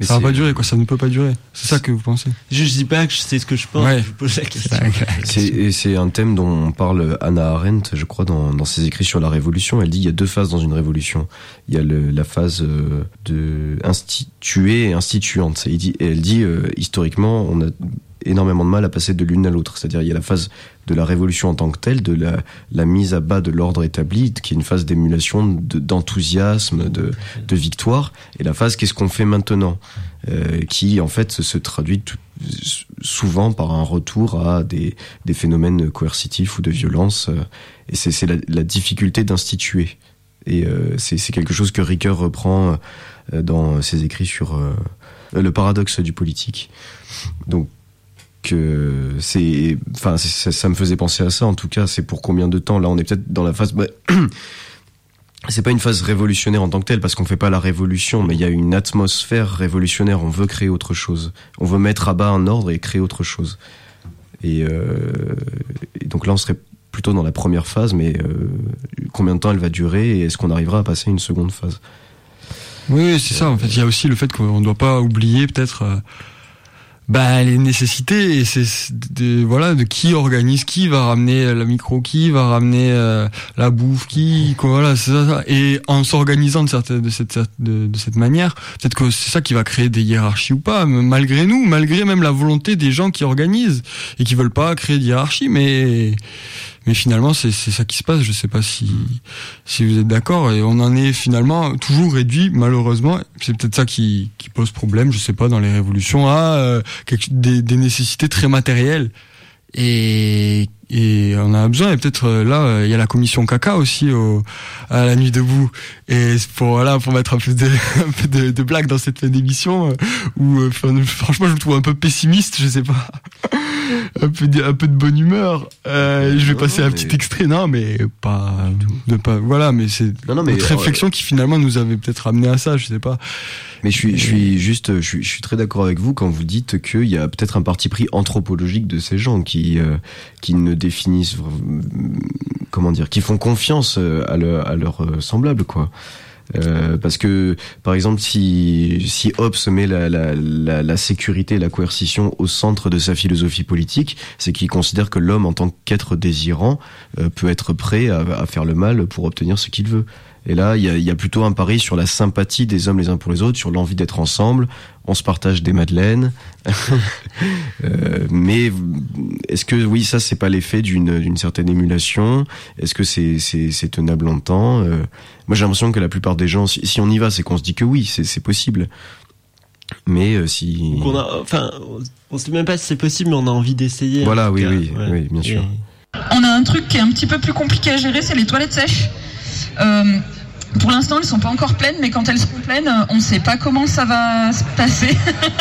Mais ça va pas durer, quoi. Ça ne peut pas durer. C'est ça que vous pensez? Je, je dis pas que c'est ce que je pense. Ouais. Je vous pose la question. C'est, et c'est un thème dont on parle Hannah Arendt, je crois, dans, dans ses écrits sur la révolution. Elle dit il y a deux phases dans une révolution. Il y a le, la phase euh, de instituée et instituante. Et, il dit, et elle dit euh, historiquement, on a énormément de mal à passer de l'une à l'autre. C'est-à-dire il y a la phase de la révolution en tant que telle, de la, la mise à bas de l'ordre établi, qui est une phase d'émulation, de, d'enthousiasme, de, de victoire, et la phase qu'est-ce qu'on fait maintenant, euh, qui en fait se traduit tout, souvent par un retour à des, des phénomènes coercitifs ou de violence, euh, et c'est, c'est la, la difficulté d'instituer. Et euh, c'est, c'est quelque chose que Ricoeur reprend euh, dans ses écrits sur euh, le paradoxe du politique. Donc que c'est, enfin, ça, ça me faisait penser à ça. En tout cas, c'est pour combien de temps? Là, on est peut-être dans la phase. Bah, c'est pas une phase révolutionnaire en tant que telle, parce qu'on fait pas la révolution, mais il y a une atmosphère révolutionnaire. On veut créer autre chose. On veut mettre à bas un ordre et créer autre chose. Et, euh, et donc là, on serait plutôt dans la première phase, mais euh, combien de temps elle va durer et est-ce qu'on arrivera à passer à une seconde phase? Oui, c'est ça. En fait, il y a aussi le fait qu'on ne doit pas oublier peut-être. Euh, Bah les nécessités, et c'est de, voilà, de qui organise, qui va ramener la micro, qui va ramener euh, la bouffe, qui quoi, voilà, c'est ça, ça. Et en s'organisant de cette de cette de, de cette manière, peut-être que c'est ça qui va créer des hiérarchies ou pas, malgré nous, malgré même la volonté des gens qui organisent et qui veulent pas créer de hiérarchie, mais mais finalement c'est c'est ça qui se passe. Je sais pas si si vous êtes d'accord, et on en est finalement toujours réduit, malheureusement. C'est peut-être ça qui qui pose problème, je sais pas, dans les révolutions, à euh, quelque, des des nécessités très matérielles, et et on a besoin. Et peut-être euh, là il y a la commission caca aussi au, à la nuit debout, et pour voilà pour mettre un peu de un peu de, de blague dans cette fin d'émission euh, où euh, franchement je me trouve un peu pessimiste, je sais pas. Un peu, de, un peu de bonne humeur. Euh, je vais passer non, un mais... petit extrait, non, mais pas, de pas, voilà, mais c'est non, non, mais notre réflexion euh... qui finalement nous avait peut-être amené à ça, je sais pas. Mais je suis, je suis juste, je suis, je suis très d'accord avec vous quand vous dites qu'il y a peut-être un parti pris anthropologique de ces gens qui, euh, qui ne définissent, comment dire, qui font confiance à, le, à leurs semblables, quoi. Euh, parce que, par exemple, si si Hobbes met la, la, la, la sécurité et la coercition au centre de sa philosophie politique, c'est qu'il considère que l'homme, en tant qu'être désirant, euh, peut être prêt à, à faire le mal pour obtenir ce qu'il veut. Et là, il y a, y a plutôt un pari sur la sympathie des hommes les uns pour les autres, sur l'envie d'être ensemble. On se partage des madeleines. euh, mais est-ce que, oui, ça, c'est pas l'effet d'une, d'une certaine émulation? Est-ce que c'est, c'est, c'est tenable longtemps? euh, Moi, j'ai l'impression que la plupart des gens, si, si on y va, c'est qu'on se dit que oui, c'est, c'est possible. Mais euh, si... On a, enfin, on sait même pas si c'est possible, mais on a envie d'essayer. Voilà, oui, oui, ouais. oui, bien sûr. Et... On a un truc qui est un petit peu plus compliqué à gérer, c'est les toilettes sèches. Euh, pour l'instant, elles sont pas encore pleines, mais quand elles seront pleines, on ne sait pas comment ça va se passer.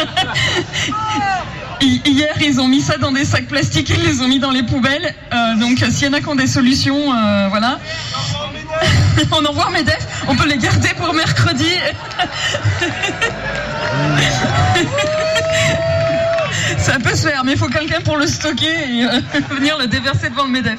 Hier, ils ont mis ça dans des sacs plastiques, ils les ont mis dans les poubelles. Euh, donc, s'il y en a qui ont des solutions, euh, voilà. On envoie un MEDEF, on peut les garder pour mercredi. Ça peut se faire, mais il faut quelqu'un pour le stocker et euh, venir le déverser devant le MEDEF.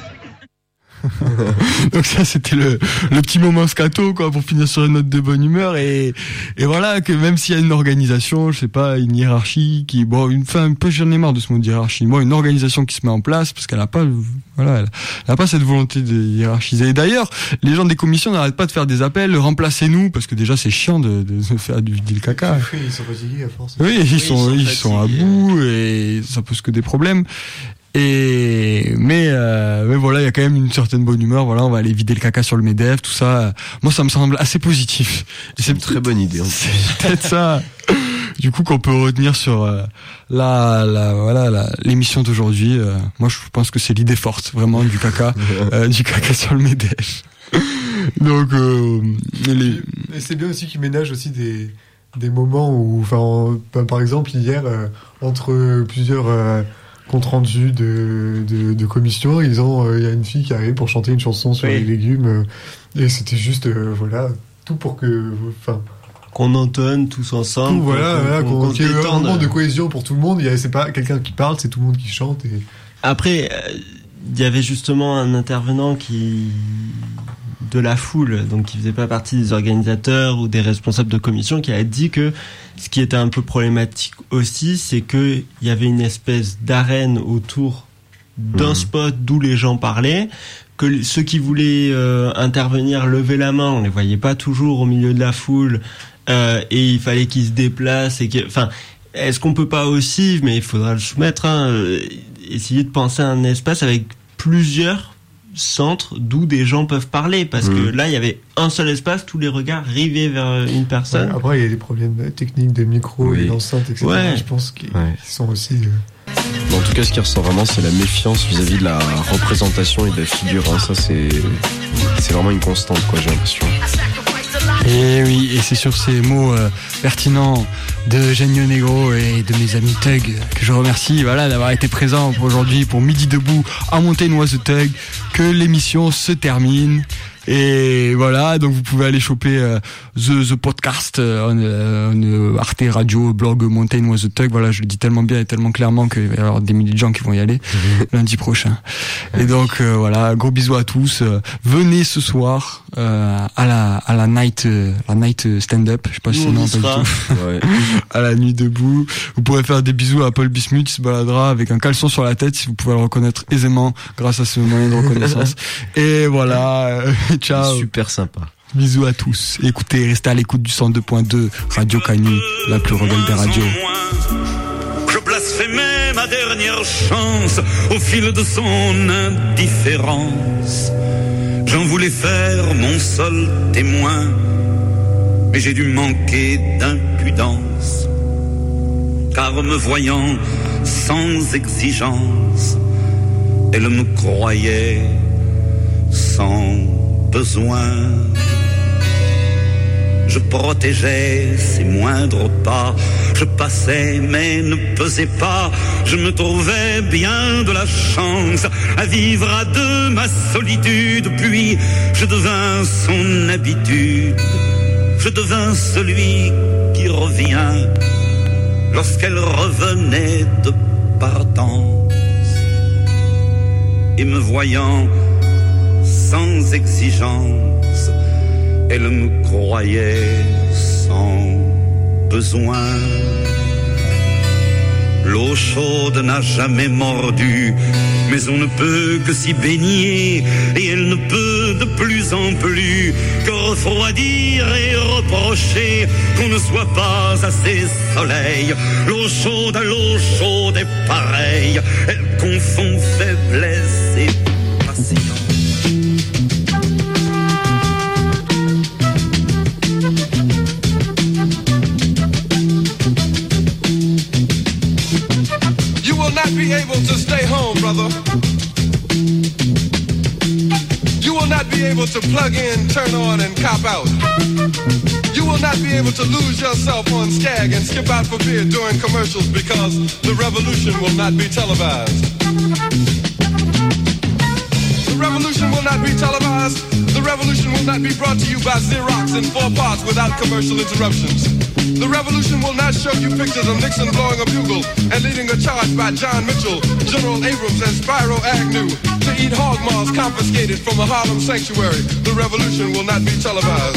Donc ça c'était le, le petit moment scato, quoi, pour finir sur une note de bonne humeur, et, et voilà, que même s'il y a une organisation, je sais pas, une hiérarchie qui, bon, une fin, un peu, j'en ai marre de ce mot de hiérarchie, moi, une organisation qui se met en place, parce qu'elle a pas, voilà, elle, elle a pas cette volonté de hiérarchiser. Et d'ailleurs, les gens des commissions n'arrêtent pas de faire des appels, remplacez-nous, parce que déjà c'est chiant de, de faire du vider le caca. Oui, ils sont fatigués à force. Oui, ils, oui, sont, ils sont, ils sont à bout, et ça pose que des problèmes. Et mais euh, mais voilà, il y a quand même une certaine bonne humeur. Voilà, on va aller vider le caca sur le MEDEF, tout ça. Moi, ça me semble assez positif. Et c'est une très bonne idée. C'est peut-être ça. Du coup, qu'on peut retenir sur euh, la la voilà la, l'émission d'aujourd'hui. Euh, moi, je pense que c'est l'idée forte, vraiment, du caca, euh, du caca sur le MEDEF. Donc, euh, les... et c'est bien aussi qu'ils ménagent aussi des des moments où, enfin, par exemple hier, euh, entre plusieurs euh, compte rendu de, de, de commission, ils ont, il euh, y a une fille qui arrive pour chanter une chanson sur oui. les légumes, euh, et c'était juste, euh, voilà, tout pour que, enfin, qu'on entonne tous ensemble, tout, voilà, qu'on, voilà, qu'on, qu'on, qu'on qu'il y ait un moment de cohésion pour tout le monde. Il y a, c'est pas quelqu'un qui parle, c'est tout le monde qui chante. Et... Après, il euh, y avait justement un intervenant qui de la foule, donc qui faisait pas partie des organisateurs ou des responsables de commission, qui a dit que ce qui était un peu problématique aussi, c'est que il y avait une espèce d'arène autour d'un mmh. spot d'où les gens parlaient, que ceux qui voulaient euh, intervenir lever la main, on les voyait pas toujours au milieu de la foule, euh, et il fallait qu'ils se déplacent, et que, enfin, est-ce qu'on peut pas aussi, mais il faudra le soumettre, hein, euh, essayer de penser à un espace avec plusieurs centres d'où des gens peuvent parler, parce mmh. que là il y avait un seul espace, tous les regards rivés vers une personne. Ouais, après il y a des problèmes techniques de micro oui. et d'enceinte, et cetera. Ouais. Je pense qu'ils ouais. sont aussi... Euh... En tout cas, ce qui ressort vraiment, c'est la méfiance vis-à-vis de la représentation et de la figure. Hein. Ça, c'est, c'est vraiment une constante, quoi, j'ai l'impression. Et oui, et c'est sur ces mots euh, pertinents de Genio Negro et de mes amis Thug que je remercie, voilà, d'avoir été présent pour aujourd'hui pour Midi Debout à Montaigne The Thug, que l'émission se termine. Et voilà, donc vous pouvez aller choper euh, the, the podcast euh, on, euh, on, Arte Radio, blog Mountain Was the Tug. Voilà, je le dis tellement bien et tellement clairement qu'il va y avoir des milliers de gens qui vont y aller mmh. lundi prochain. Et donc euh, voilà, gros bisous à tous. Euh, venez ce soir euh, à la à la night euh, la night stand-up. Je sais pas si non pas du tout. Ouais. À la nuit debout. Vous pourrez faire des bisous à Paul Bismuth, qui se baladera avec un caleçon sur la tête, si vous pouvez le reconnaître aisément grâce à ce moyen de reconnaissance. Et voilà. Euh, ciao. Super sympa. Bisous à tous. Écoutez, restez à l'écoute du cent deux point deux, Radio Canu, la plus rebelle des radios. Je blasphémais ma dernière chance au fil de son indifférence. J'en voulais faire mon seul témoin, mais j'ai dû manquer d'impudence. Car me voyant sans exigence, elle me croyait sans besoin. Je protégeais ses moindres pas, je passais mais ne pesais pas. Je me trouvais bien de la chance à vivre à deux ma solitude. Puis je devins son habitude, je devins celui qui revient lorsqu'elle revenait de partance. Et me voyant sans exigence, elle me croyait sans besoin. L'eau chaude n'a jamais mordu, mais on ne peut que s'y baigner, et elle ne peut de plus en plus que refroidir et reprocher qu'on ne soit pas assez soleil. L'eau chaude à l'eau chaude est pareille, elle confond faiblesse et patience. Be able to stay home, brother. You will not be able to plug in, turn on, and cop out. You will not be able to lose yourself on Skag and skip out for beer during commercials because the revolution will not be televised. The revolution will not be televised. The revolution will not be brought to you by Xerox in four parts without commercial interruptions. The revolution will not show you pictures of Nixon blowing a bugle and leading a charge by John Mitchell, General Abrams, and Spyro Agnew to eat hog maws confiscated from a Harlem sanctuary. The revolution will not be televised.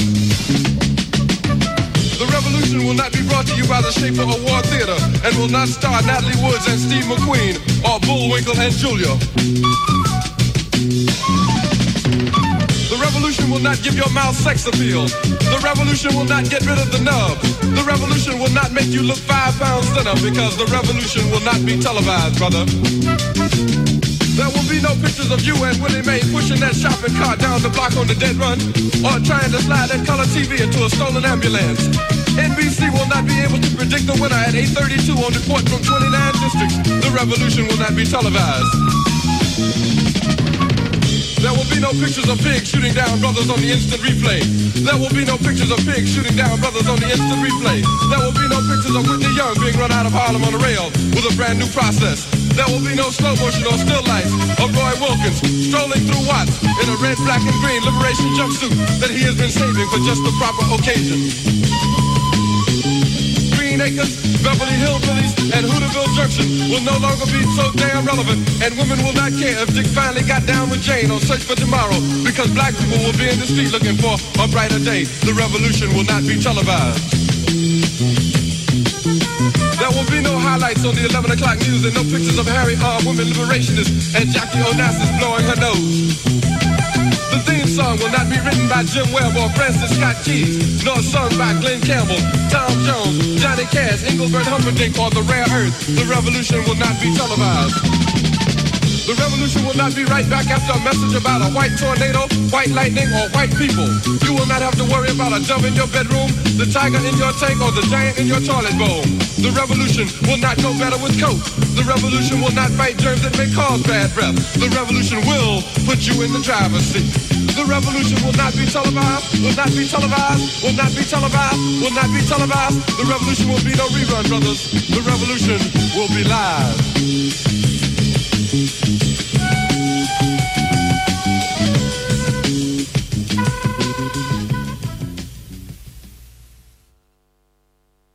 The revolution will not be brought to you by the Schaefer Award Theater and will not star Natalie Woods and Steve McQueen or Bullwinkle and Julia. The revolution will not give your mouth sex appeal. The revolution will not get rid of the nub. The revolution will not make you look five pounds thinner because the revolution will not be televised, brother. There will be no pictures of you and Willie Mae pushing that shopping cart down the block on the dead run or trying to slide that color T V into a stolen ambulance. N B C will not be able to predict the winner at eight thirty-two on report from twenty-nine districts. The revolution will not be televised. There will be no pictures of pigs shooting down brothers on the instant replay. There will be no pictures of pigs shooting down brothers on the instant replay. There will be no pictures of Whitney Young being run out of Harlem on a rail with a brand new process. There will be no slow motion or still life of Roy Wilkins strolling through Watts in a red, black, and green liberation jumpsuit that he has been saving for just the proper occasion. sixteen acres, Beverly Hillbillies, and Hooterville Junction will no longer be so damn relevant. And women will not care if Dick finally got down with Jane on Search for Tomorrow, because black people will be in the street looking for a brighter day. The revolution will not be televised. There will be no highlights on the eleven o'clock news and no pictures of Harry R. women liberationists and Jackie Onassis blowing her nose. The theme song will not be written by Jim Webb or Francis Scott Keys, nor sung by Glenn Campbell, Tom Jones, Johnny Cash, Engelbert Humperdinck, or The Rare Earth. The revolution will not be televised. The revolution will not be right back after a message about a white tornado, white lightning, or white people. You will not have to worry about a dove in your bedroom, the tiger in your tank, or the giant in your toilet bowl. The revolution will not go better with coke. The revolution will not fight germs that may cause bad breath. The revolution will put you in the driver's seat. The revolution will not be televised, will not be televised, will not be televised, will not be televised. The revolution will be no rerun, brothers. The revolution will be live.